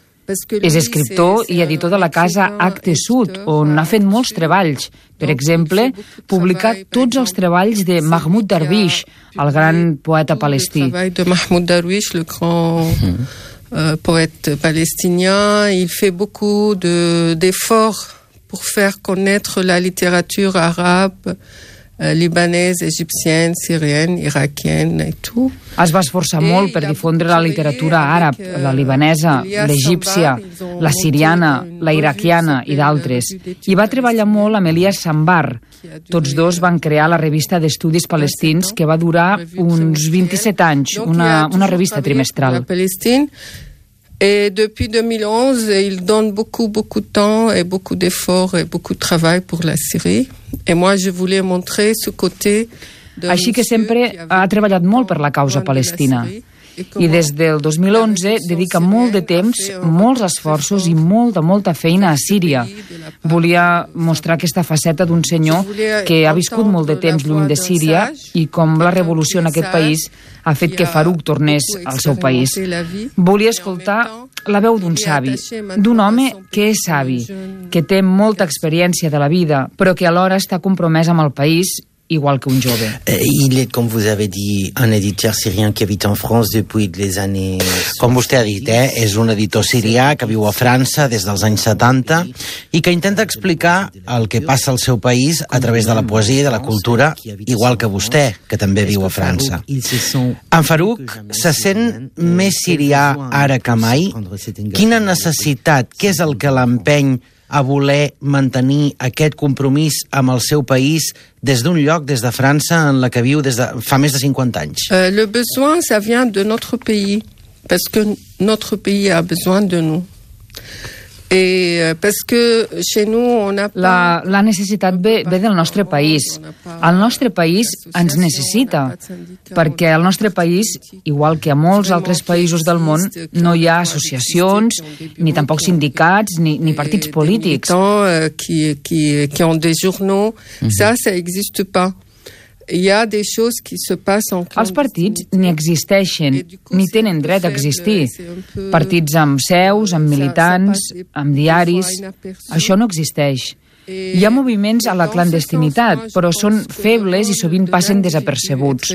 És escriptor i editor de la casa Acte Sud, on ha fet molts treballs. Per exemple, publicar tots els treballs de Mahmoud Darwish, el gran poeta palestí. Le travail de Mahmoud Darwish, le grand euh, poète palestinien, il fait beaucoup de, d'efforts pour faire connaître la littérature arabe, euh, libanaise, égyptienne, syrienne, irakienne et tout. Es va esforçar molt per difondre la literatura àrab, la libanesa, l'egípcia, la siriana, la iraquiana i d'altres. I va treballar molt amb Elias Sambar. Tots dos van crear la revista d'estudis palestins que va durar uns vint-i-set anys, una, una revista trimestral. Et depuis deux mille onze, il donne beaucoup, beaucoup de temps et beaucoup d'efforts et beaucoup de travail pour la Syrie. Et moi, je voulais montrer ce côté... Així que sempre ha treballat molt per la causa palestina. I des del dos mil onze dedica molt de temps, molts esforços i molta, molta feina a Síria. Volia mostrar aquesta faceta d'un senyor que ha viscut molt de temps lluny de Síria i com la revolució en aquest país ha fet que Farouk tornés al seu país. Volia escoltar la veu d'un savi, d'un home que és savi, que té molta experiència de la vida, però que alhora està compromès amb el país igual que un jove. Il est, comme vous avez dit, un éditeur syrien qui habite en France depuis les années... Com vostè ha dit, eh? És un editor sirià que viu a França des dels anys setanta i que intenta explicar el que passa al seu país a través de la poesia i de la cultura, igual que vostè, que també viu a França. En Farouk se sent més sirià ara que mai? Quina necessitat, què és el que l'empeny a voler mantenir aquest compromís amb el seu país des d'un lloc, des de França, en la que viu des de fa més de cinquanta anys? Euh, le besoin, ça vient de notre pays, parce que notre pays a besoin de nous. Et parce que chez nous on a la, la necessitat ve, ve del nostre país. El nostre país ens necessita, perquè al nostre país, igual que a molts altres països del món, no hi ha associacions, ni tampoc sindicats, ni, ni partits polítics. Qui, qui, qui ont des journaux, ça, ça n'existe pas. Hi ha des choses qui se passent en... Els partits ni existeixen, ni tenen dret a existir. Partits amb seus, amb militants, amb diaris... Això no existeix. Hi ha moviments a la clandestinitat, però són febles i sovint passen desapercebuts.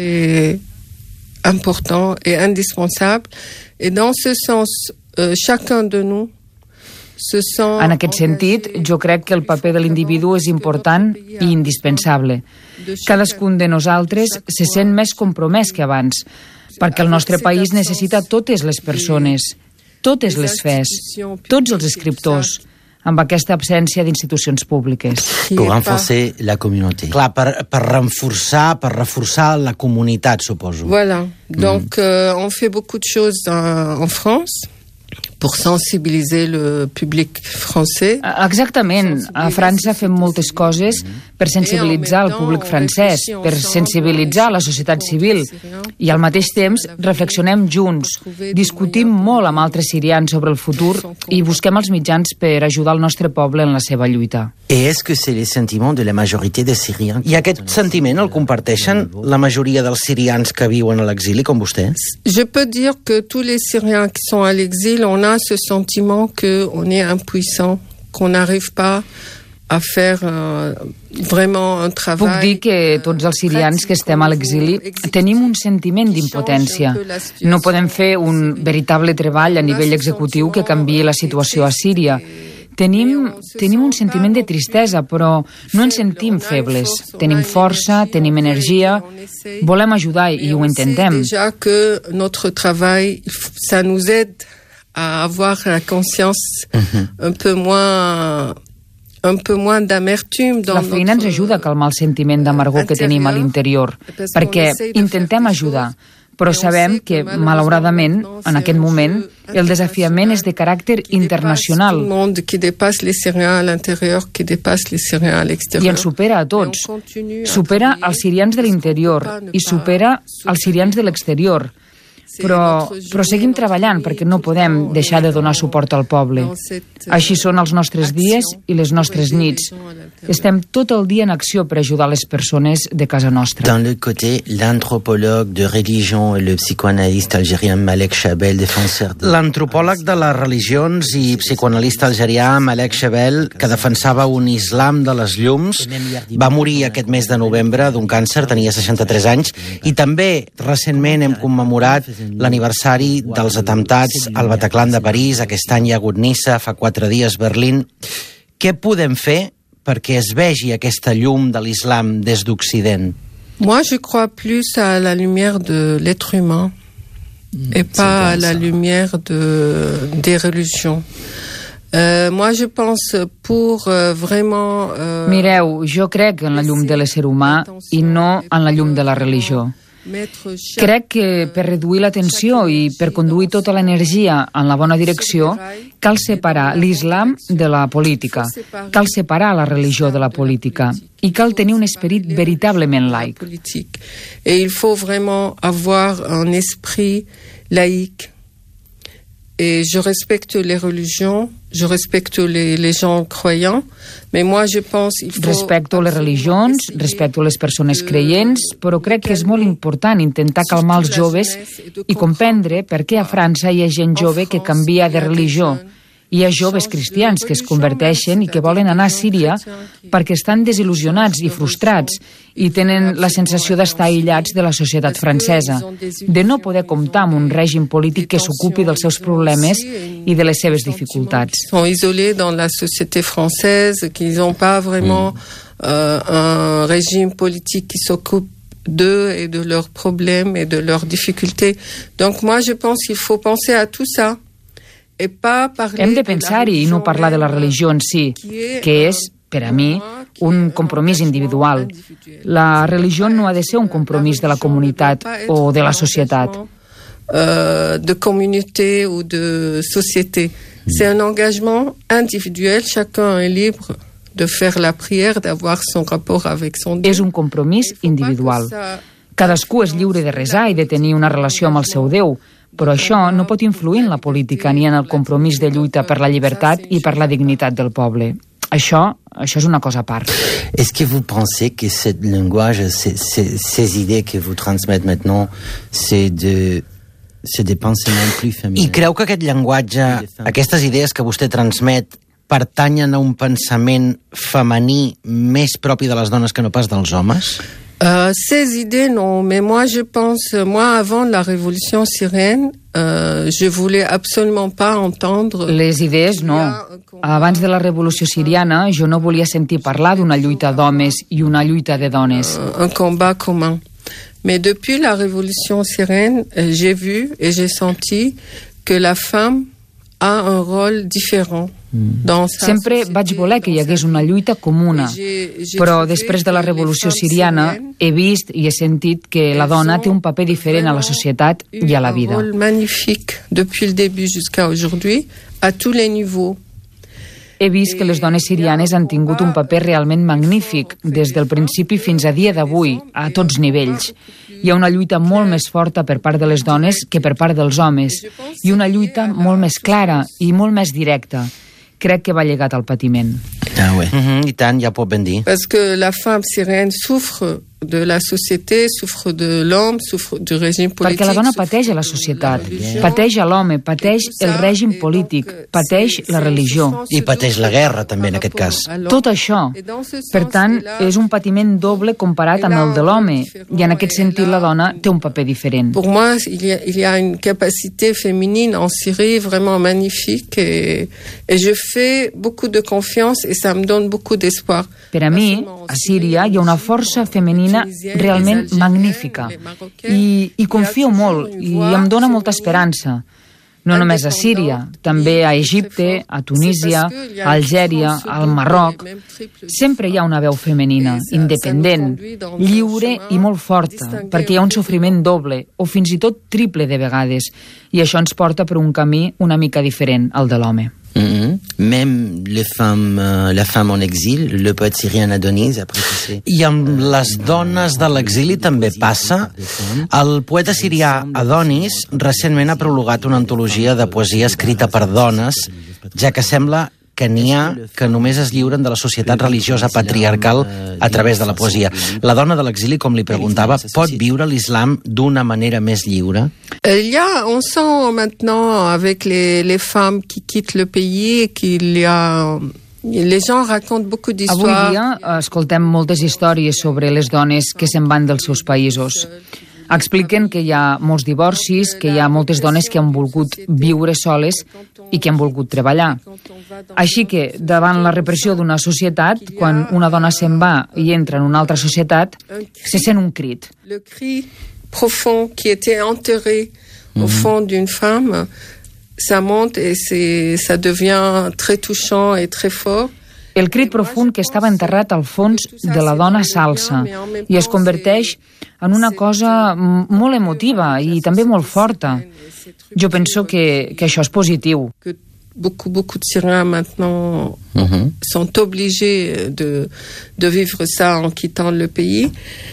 Important et indispensable. Et dans ce sens, euh, chacun de nous En aquest sentit, jo crec que el paper de l'individu és important i indispensable. Cadascun de nosaltres se sent més compromès que abans, perquè el nostre país necessita totes les persones, totes les fes, tots els escriptors. amb aquesta absència d'institucions públiques. Per renforcer la comunitat. Clar, per, per reforçar, per reforçar la comunitat, suposo. Voilà. Donc, mm. euh, on fait beaucoup de choses en, en France pour sensibiliser le public français. Exactament. A França fem moltes coses per sensibilitzar el públic francès, per sensibilitzar la societat civil, i al mateix temps reflexionem junts, discutim molt amb altres sirians sobre el futur i busquem els mitjans per ajudar el nostre poble en la seva lluita. Et est-ce que c'est le sentiment de la majorité des Syriens? I aquest sentiment el comparteixen la majoria dels sirians que viuen a l'exili, com vostè? Je peux dire que tous les Syriens qui sont à l'exil, on a ce sentiment qu'on est impuissant, qu'on n'arrive pas a faire uh, vraiment un treball. Puc dir que tots els sirians que estem a l'exili tenim un sentiment d'impotència. No podem fer un veritable treball a nivell executiu que canviï la situació a Síria. Tenim, tenim un sentiment de tristesa, però no ens sentim febles. Tenim força, tenim energia, volem ajudar i ho intentem. Déjà que notre travail, ça nous aide à avoir la conscience un peu moins... un peu moins d'amertume dans la feina notre... ens ajuda a calmar el sentiment d'amargor que tenim a l'interior, perquè intentem ajudar, però sabem que, malauradament, en aquest moment, el desafiament és de caràcter internacional i ens supera a tots. Supera els sirians de l'interior i supera els sirians de l'exterior. Però, però seguim treballant perquè no podem deixar de donar suport al poble. Així són els nostres dies i les nostres nits. Estem tot el dia en acció per ajudar les persones de casa nostra. D'un autre côté, l'anthropologue de religion et le psychanalyste algérien Malek Chabel, defenseur de... L'antropòleg de les religions i psicoanalista algerià Malek Chabel, que defensava un islam de les llums, va morir aquest mes de novembre d'un càncer, tenia seixanta-tres anys, i també recentment hem commemorat l'aniversari dels atemptats al Bataclan de París. Aquest any hi ha hagut Niça, fa quatre dies Berlín. Què podem fer perquè es vegi aquesta llum de l'islam des d'Occident? Moi, je crois plus à la lumière de l'être humain et pas à la lumière de, des religions. Euh, moi, je pense pour euh, vraiment... Euh, Mireu, jo crec en la llum de l'ésser humà i no en la llum de la religió. Crec que per reduir la tensió i per conduir tota l'energia en la bona direcció cal separar l'islam de la política, cal separar la religió de la política i cal tenir un esperit veritablement laic. Et il faut vraiment avoir un esprit laïque. Et je respecte les religions, je respecte les, les gens croyants, mais moi je pense... Il faut respecto les religions, respecto les persones creients, però crec que és molt important intentar calmar els joves i comprendre per què a França hi ha gent jove que canvia de religió. Hi ha joves cristians que es converteixen i que volen anar a Síria perquè estan desil·lusionats i frustrats i tenen la sensació d'estar aïllats de la societat francesa, de no poder comptar amb un règim polític que s'ocupi dels seus problemes i de les seves dificultats. Ils sont isolés dans la société française, qu'ils n'ont pas vraiment euh, un régime politique qui s'occupe d'eux et de leurs problèmes et de leurs difficultés. Donc moi je pense qu'il faut penser à tout ça. Hem de pensar-hi i no parlar de la religió en si, que és, per a mi, un compromís individual. La religió no ha de ser un compromís de la comunitat o de la societat. De communauté o de société. C'est un engagement individuel, chacun est libre de faire la prière, d'avoir son rapport avec son Dieu. És un compromís individual. Cadascú és lliure de resar i de tenir una relació amb el seu Déu, però això no pot influir en la política ni en el compromís de lluita per la llibertat i per la dignitat del poble. Això, això és una cosa a part. Est-ce que vous pensez que ce langage, ces, ces, ces idées que vous transmettez maintenant, c'est de... c'est des pensements plus féminins? I creu que aquest llenguatge, aquestes idees que vostè transmet, pertanyen a un pensament femení més propi de les dones que no pas dels homes? Euh, ces idées, non, mais moi je pense, moi avant la révolution syrienne, euh, je voulais absolument pas entendre... Les idees, no. Abans de la revolució siriana, jo no volia sentir parlar d'una lluita d'homes i una lluita de dones. Euh, un combat commun. Mais depuis la révolution syrienne, j'ai vu et j'ai senti que la femme a un rôle différent. Sempre vaig voler que hi hagués una lluita comuna, però després de la revolució siriana he vist i he sentit que la dona té un paper diferent a la societat i a la vida. Un rôle magnifique depuis le début jusqu'à aujourd'hui, à tous les niveaux. He vist que les dones sirianes han tingut un paper realment magnífic des del principi fins a dia d'avui, a tots nivells. Hi ha una lluita molt més forta per part de les dones que per part dels homes, i una lluita molt més clara i molt més directa. Crec que va llegat al patiment. Ah, oui. Mm-hmm, I tant, ja pot ben dir. Parce que la femme syrienne souffre de la société, souffre de l'homme, souffre du régime politique. Perquè la dona pateix a la societat, pateix a l'home, pateix el règim polític, pateix la religió. I pateix la guerra, també, en aquest cas. Tot això. Per tant, és un patiment doble comparat amb el de l'home, i en aquest sentit la dona té un paper diferent. Pour moi, il y a, il y a une capacité féminine en Syrie vraiment magnifique et, et je fais beaucoup de confiance et ça me donne beaucoup d'espoir. Per a mi, a Síria hi ha una força femenina realment magnífica i, i confio molt i em dona molta esperança. No només a Síria, també a Egipte, a Tunísia, a Algèria, al Marroc. Sempre hi ha una veu femenina, independent, lliure i molt forta, perquè hi ha un sofriment doble, o fins i tot triple de vegades, i això ens porta per un camí una mica diferent al de l'home. Mm-hmm. Même les femmes, euh, la femme en exil, le poète syrien Adonis, après tu sais... I amb les dones de l'exili també passa. El poeta sirià Adonis recentment ha prologat una antologia de poesia escrita per dones, ja que sembla que n'hi ha que només es lliuren de la societat religiosa patriarcal a través de la poesia. La dona de l'exili, com li preguntava, pot viure l'islam d'una manera més lliure? Il y a, on sent maintenant avec les, les femmes qui quittent le pays qu'il y a... Les gens racontent beaucoup d'histoires. Avui dia escoltem moltes històries sobre les dones que se'n van dels seus països. Expliquen que hi ha molts divorcis, que hi ha moltes dones que han volgut viure soles i que han volgut treballar. Així que, davant la repressió d'una societat, quan una dona se'n va i entra en una altra societat, se sent un crit. Le cri profond qui était enterré au fond d'une femme, ça monte et c'est, ça devient très touchant et très fort. El crit profund que estava enterrat al fons de la dona s'alça i es converteix en una cosa molt emotiva i també molt forta. Jo penso que, que això és positiu. Beaucoup, beaucoup de Syriens maintenant mm-hmm. sont obligés de, de vivre ça en quittant le pays.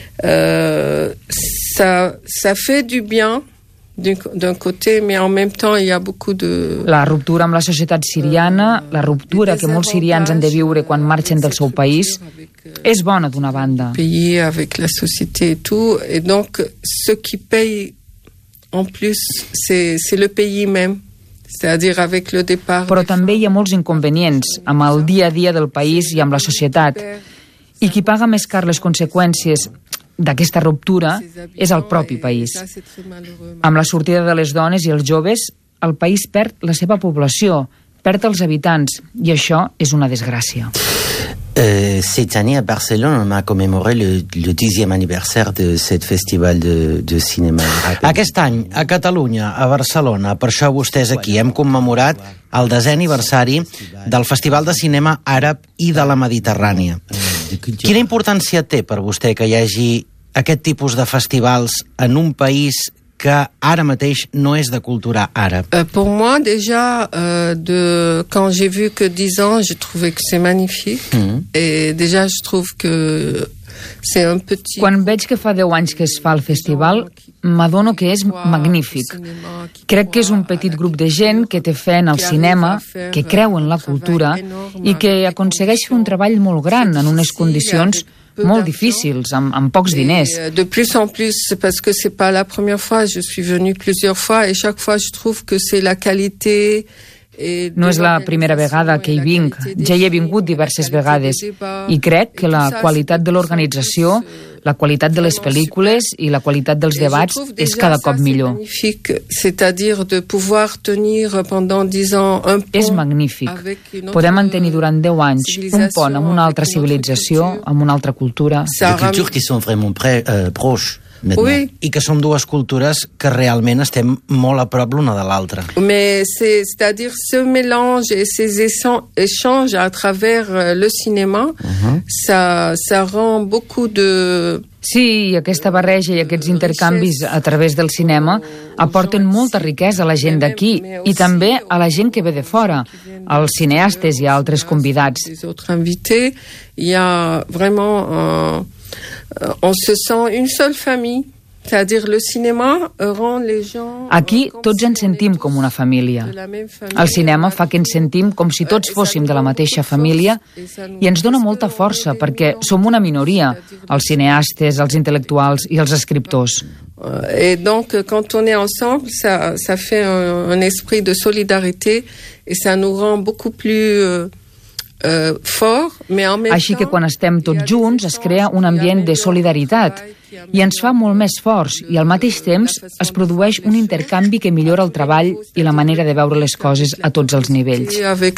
Euh, ça, ça fait du bien d'un côté, mais en même temps il y a beaucoup de... La ruptura amb la societat siriana, la ruptura que molts sirians han de viure quan marxen del seu país, és bona d'una banda. Pays avec la société et tout, et donc ce qui paye en plus, c'est, c'est le pays même. C'est-à-dire avec le départ. Però també hi ha molts inconvenients amb el dia a dia del país i amb la societat. I qui paga més car les conseqüències d'aquesta ruptura és el propi país. Amb la sortida de les dones i els joves, el país perd la seva població, perd els habitants, i això és una desgràcia. Euh, cette année à Barcelone, on a commémoré le, le dixième anniversaire de cet festival de, de cinéma. Aquest any, a Catalunya, a Barcelona, per això vostès aquí hem commemorat el desè aniversari del Festival de Cinema Àrab i de la Mediterrània. Quina importància té per vostè que hi hagi aquest tipus de festivals en un país que ara mateix no és de cultura àrab? Euh, pour moi, déjà, euh, de, quand j'ai vu que dix ans, j'ai trouvé que c'est magnifique. Mm-hmm. Et déjà, je trouve que c'est un petit... Quan veig que fa deu anys que es fa el festival, m'adono que és magnífic. Crec que és un petit grup de gent que té fe en el cinema, que creu en la cultura i que aconsegueix fer un treball molt gran en unes condicions molt difícils, amb, amb pocs diners. De plus en plus, parce que c'est pas la première fois, je suis venue plusieurs fois et chaque fois je trouve que c'est la qualité. No és la primera vegada que hi vinc, ja hi he vingut diverses vegades i crec que la qualitat de l'organització, la qualitat de les pel·lícules i la qualitat dels debats és cada cop millor. C'est-à-dire de pouvoir tenir pendant dix ans un pont. És magnífic. Podem mantenir durant deu anys un pont amb una altra civilització, amb una altra cultura. Des cultures qui sont vraiment près, euh, proches. Oui. I que som dues cultures que realment estem molt a prop l'una de l'altra. Mais c'est, c'est-à-dire ce mélange et ces échanges à travers le cinéma, uh-huh. ça, ça rend beaucoup de... Sí, i aquesta barreja i aquests intercanvis a través del cinema aporten molta riquesa a la gent d'aquí i també a la gent que ve de fora, als cineastes i a altres convidats. Il y a vraiment un, on se sent une seule famille. C'est-à-dire le cinéma rend les gens... Aquí tots ens sentim com una família. El cinema fa que ens sentim com si tots fóssim de la mateixa família i ens dona molta força perquè som una minoria, els cineastes, els intel·lectuals i els escriptors. Et donc, quand on est ensemble, ça, ça fait un, un esprit de solidarité et ça nous rend beaucoup plus... Euh, Uh, fort, mais en même Així que quan estem tots junts es crea un ambient de solidaritat i ens fa molt més forts i al mateix temps es produeix un intercanvi que millora el treball i la manera de veure les coses a tots els nivells.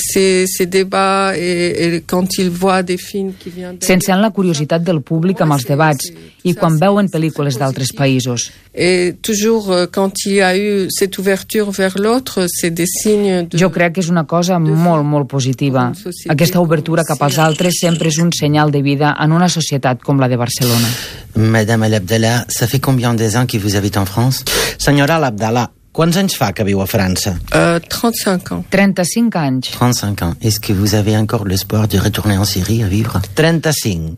S'encén la curiositat del públic amb els debats i quan veuen pel·lícules d'altres països. Et toujours quand il y a eu cette ouverture vers l'autre, c'est des signes de... Jo crec que és una cosa molt, molt positiva. Aquesta obertura cap als altres sempre és un senyal de vida en una societat com la de Barcelona. Madame Al-Abdallah, ça fait combien d'années que vous habitez en France? Senyora Al-Abdallah, quants anys fa que viu a França? Uh, trente-cinq ans. trente-cinq anys. trente-cinq ans. Est-ce que vous avez encore l'espoir de retourner en Syrie à vivre? trenta-cinc.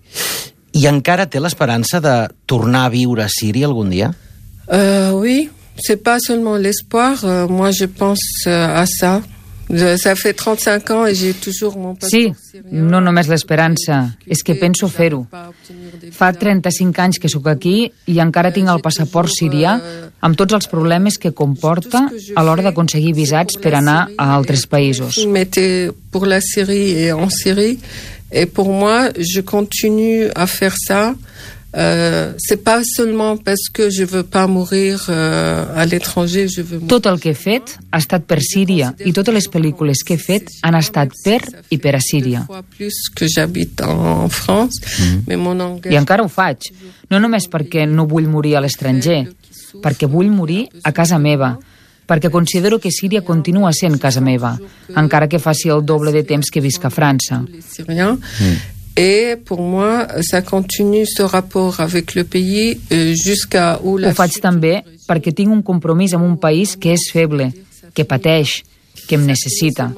I encara té l'esperança de tornar a viure a Síria algun dia? Euh, oui, c'est pas seulement l'espoir. Euh, moi, je pense euh, à ça. Je, ça fait trente-cinq ans et j'ai toujours mon passeport Sí, no només l'esperança, és que penso fer-ho. Fa trenta-cinc anys que sóc aquí i encara tinc el passaport sirià amb tots els problemes que comporta a l'hora d'aconseguir visats per anar a altres països. Je m'étais pour la Syrie et en Syrie et pour moi, je continue à faire ça. Euh, c'est pas seulement parce que je veux pas mourir euh, à l'étranger, je veux mourir. Tot el que he fet ha estat per Síria i totes les pel·lícules que he fet han estat per i per a Síria. Plus que j'habite en France, mm. mais mon engagement... I encara ho faig, no només perquè no vull morir a l'estranger, perquè vull morir a casa meva, perquè considero que Síria continua sent casa meva, encara que faci el doble de temps que visc a França. Mm. Et pour moi, ça continue ce rapport avec le pays jusqu'à où la... Ho faig també perquè tinc un compromís amb un país que és feble, que pateix, que em necessita.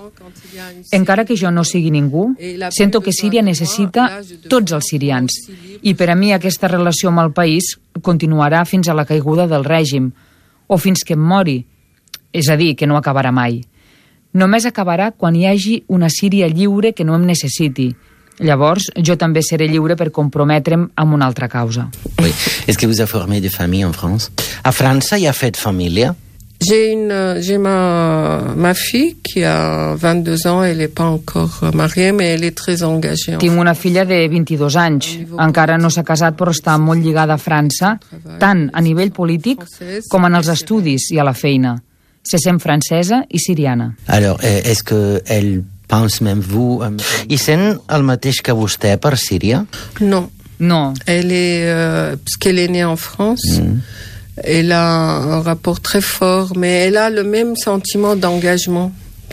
Encara que jo no sigui ningú, sento que Síria necessita tots els sirians. I per a mi aquesta relació amb el país continuarà fins a la caiguda del règim, o fins que em mori, és a dir, que no acabarà mai. Només acabarà quan hi hagi una Síria lliure que no em necessiti. Llavors, jo també seré lliure per comprometre'm amb una altra causa. Oui. Est-ce que vous avez formé de famille en France? A França hi ha fet família? J'ai une, j'ai ma, ma fille qui a vingt-deux ans, elle n'est pas encore mariée, mais elle est très engagée. Tinc una filla de vint-i-dos anys. Encara no s'ha casat, però està molt lligada a França, tant a nivell polític com en els estudis i a la feina. Se sent francesa i siriana. Alors, est-ce que elle pense même vous... I sent el mateix que vostè per Síria? Non. Non. Elle est, euh, parce qu'elle est née en France, mm. elle a un rapport très fort, mais elle a le même sentiment d'engagement.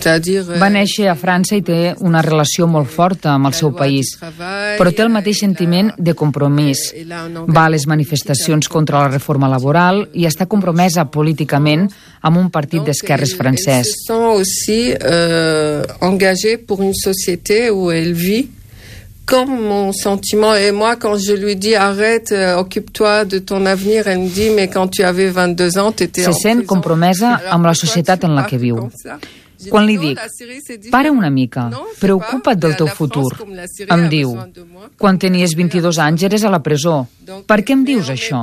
Va néixer a França i té una relació molt forta amb el seu país, però té el mateix sentiment de compromís. Va a les manifestacions contra la reforma laboral i està compromesa políticament amb un partit d'esquerres francès. Elle se sent aussi euh, engagée pour une société où elle vit. Comme mon sentiment, et moi quand je lui dis arrête, euh, occupe-toi de ton avenir, elle me dit mais quand tu avais vingt-deux ans, t'étais en prison. Se sent compromesa amb la societat en la que viu. Quan li dic, para una mica, preocupa't del teu futur, em diu, quan tenies vint-i-dos anys eres a la presó, per què em dius això?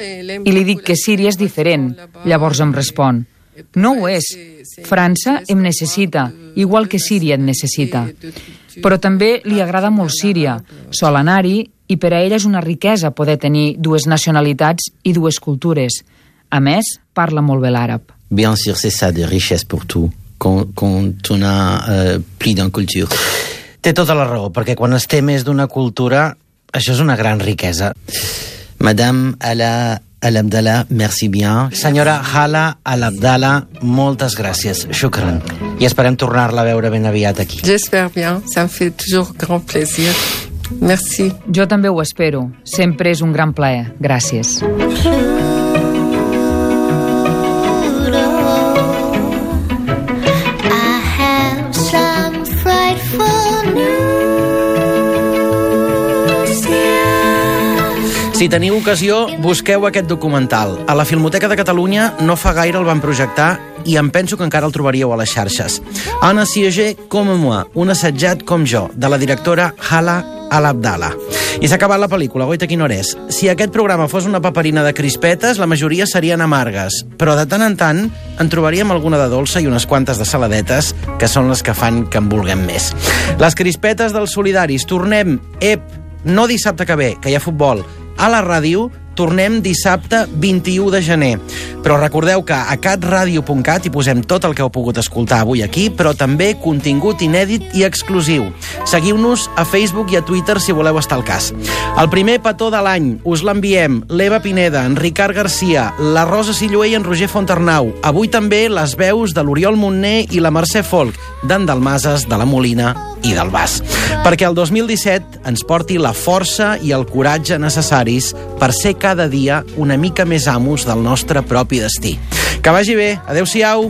I li dic que Síria és diferent, llavors em respon, no ho és, França em necessita, igual que Síria et necessita. Però també li agrada molt Síria, sol anar-hi i per a ella és una riquesa poder tenir dues nacionalitats i dues cultures. A més, parla molt bé l'àrab. Bien sûr, c'est ça, de richesse pour tout. Quand, quand on a euh, plus d'une culture. Té tota la raó, perquè quan es té més d'una cultura, això és una gran riquesa. Madame Ala Al-Abdallah, merci bien. Senyora Hala Al-Abdallah, moltes gràcies. Shukran. I esperem tornar-la a veure ben aviat aquí. J'espère bien, ça me fait toujours grand plaisir. Merci. Jo també ho espero. Sempre és un gran plaer. Gràcies. Si teniu ocasió, busqueu aquest documental. A la Filmoteca de Catalunya no fa gaire el van projectar i em penso que encara el trobaríeu a les xarxes. Un assiégé comme moi, un assetjat com jo, de la directora Hala Al-Abdallah. I s'ha acabat la pel·lícula, goita quina hora és. Si aquest programa fos una paperina de crispetes, la majoria serien amargues, però de tant en tant en trobaríem alguna de dolça i unes quantes de saladetes, que són les que fan que en vulguem més. Les crispetes dels solidaris. Tornem, ep, no dissabte que ve, que hi ha futbol, a la ràdio. Tornem dissabte vint-i-u de gener. Però recordeu que a cat radio punt cat hi posem tot el que heu pogut escoltar avui aquí, però també contingut inèdit i exclusiu. Seguiu-nos a Facebook i a Twitter si voleu estar al cas. El primer petó de l'any us l'enviem l'Eva Pineda, en Ricard Garcia, la Rosa Sillué i en Roger Fontarnau. Avui també les veus de l'Oriol Montner i la Mercè Folk, d'en Dalmases, de la Molina i del Bas. Perquè el dos mil disset ens porti la força i el coratge necessaris per ser cada dia una mica més amos del nostre propi destí. Que vagi bé. Adéu-siau.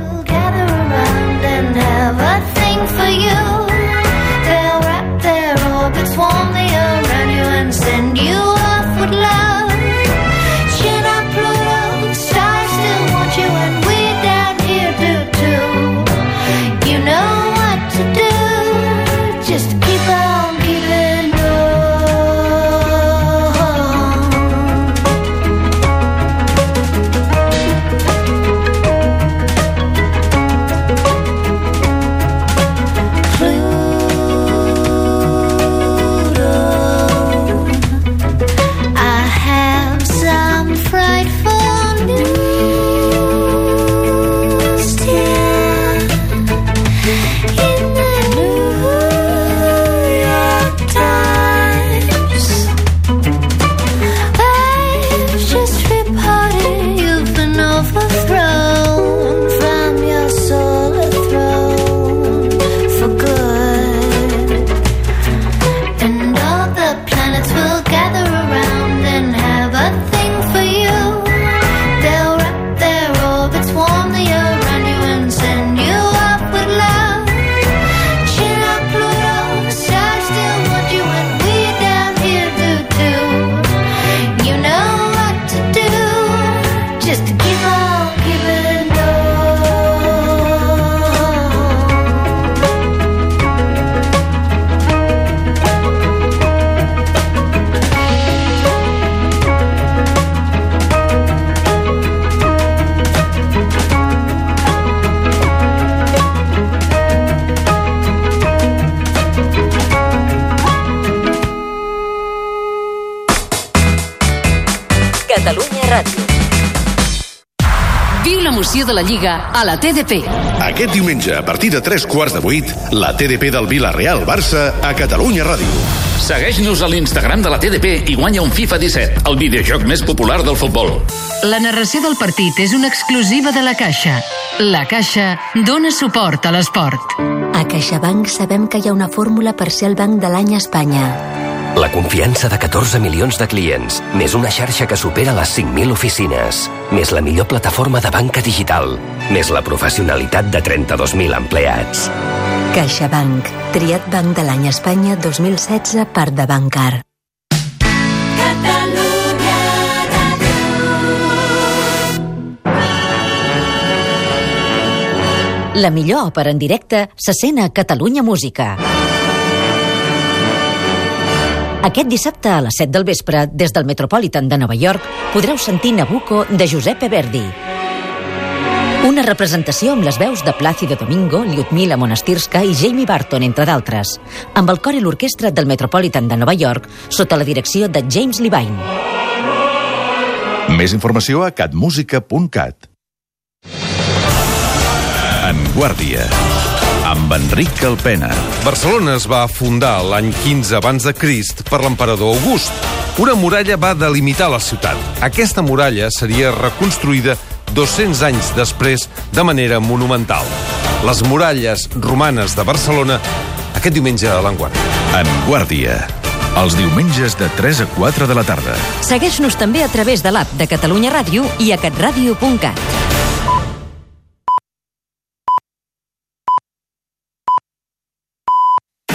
De la Lliga a la T D P. Aquest diumenge, a partir de tres quarts de vuit, la T D P del Vila-real-Barça a Catalunya Ràdio. Segueix-nos a l'Instagram de la T D P i guanya un FIFA disset, el videojoc més popular del futbol. La narració del partit és una exclusiva de la Caixa. La Caixa dona suport a l'esport. A CaixaBank sabem que hi ha una fórmula per ser el banc de l'any a Espanya. La confiança de catorze milions de clients, més una xarxa que supera les cinc mil oficines, més la millor plataforma de banca digital, més la professionalitat de trenta-dos mil empleats. CaixaBank, triat banc de l'any a Espanya dos mil setze per de Bancar. La millor òpera en directe se sent a Catalunya Música. Aquest dissabte a les set del vespre, des del Metropolitan de Nova York, podreu sentir Nabucco de Giuseppe Verdi. Una representació amb les veus de Plácido Domingo, Lyudmila Monastirska i Jamie Barton, entre d'altres, amb el cor i l'orquestra del Metropolitan de Nova York, sota la direcció de James Levine. Més informació a catmusica punt cat. En Guàrdia, amb Enric Calpena. Barcelona es va fundar l'any quinze abans de Crist per l'emperador August. Una muralla va delimitar la ciutat. Aquesta muralla seria reconstruïda dos-cents anys després de manera monumental. Les muralles romanes de Barcelona, aquest diumenge a l'Enguàrdia. Enguàrdia. Els diumenges de tres a quatre de la tarda. Segueix-nos també a través de l'app de Catalunya Ràdio i a catradio punt cat.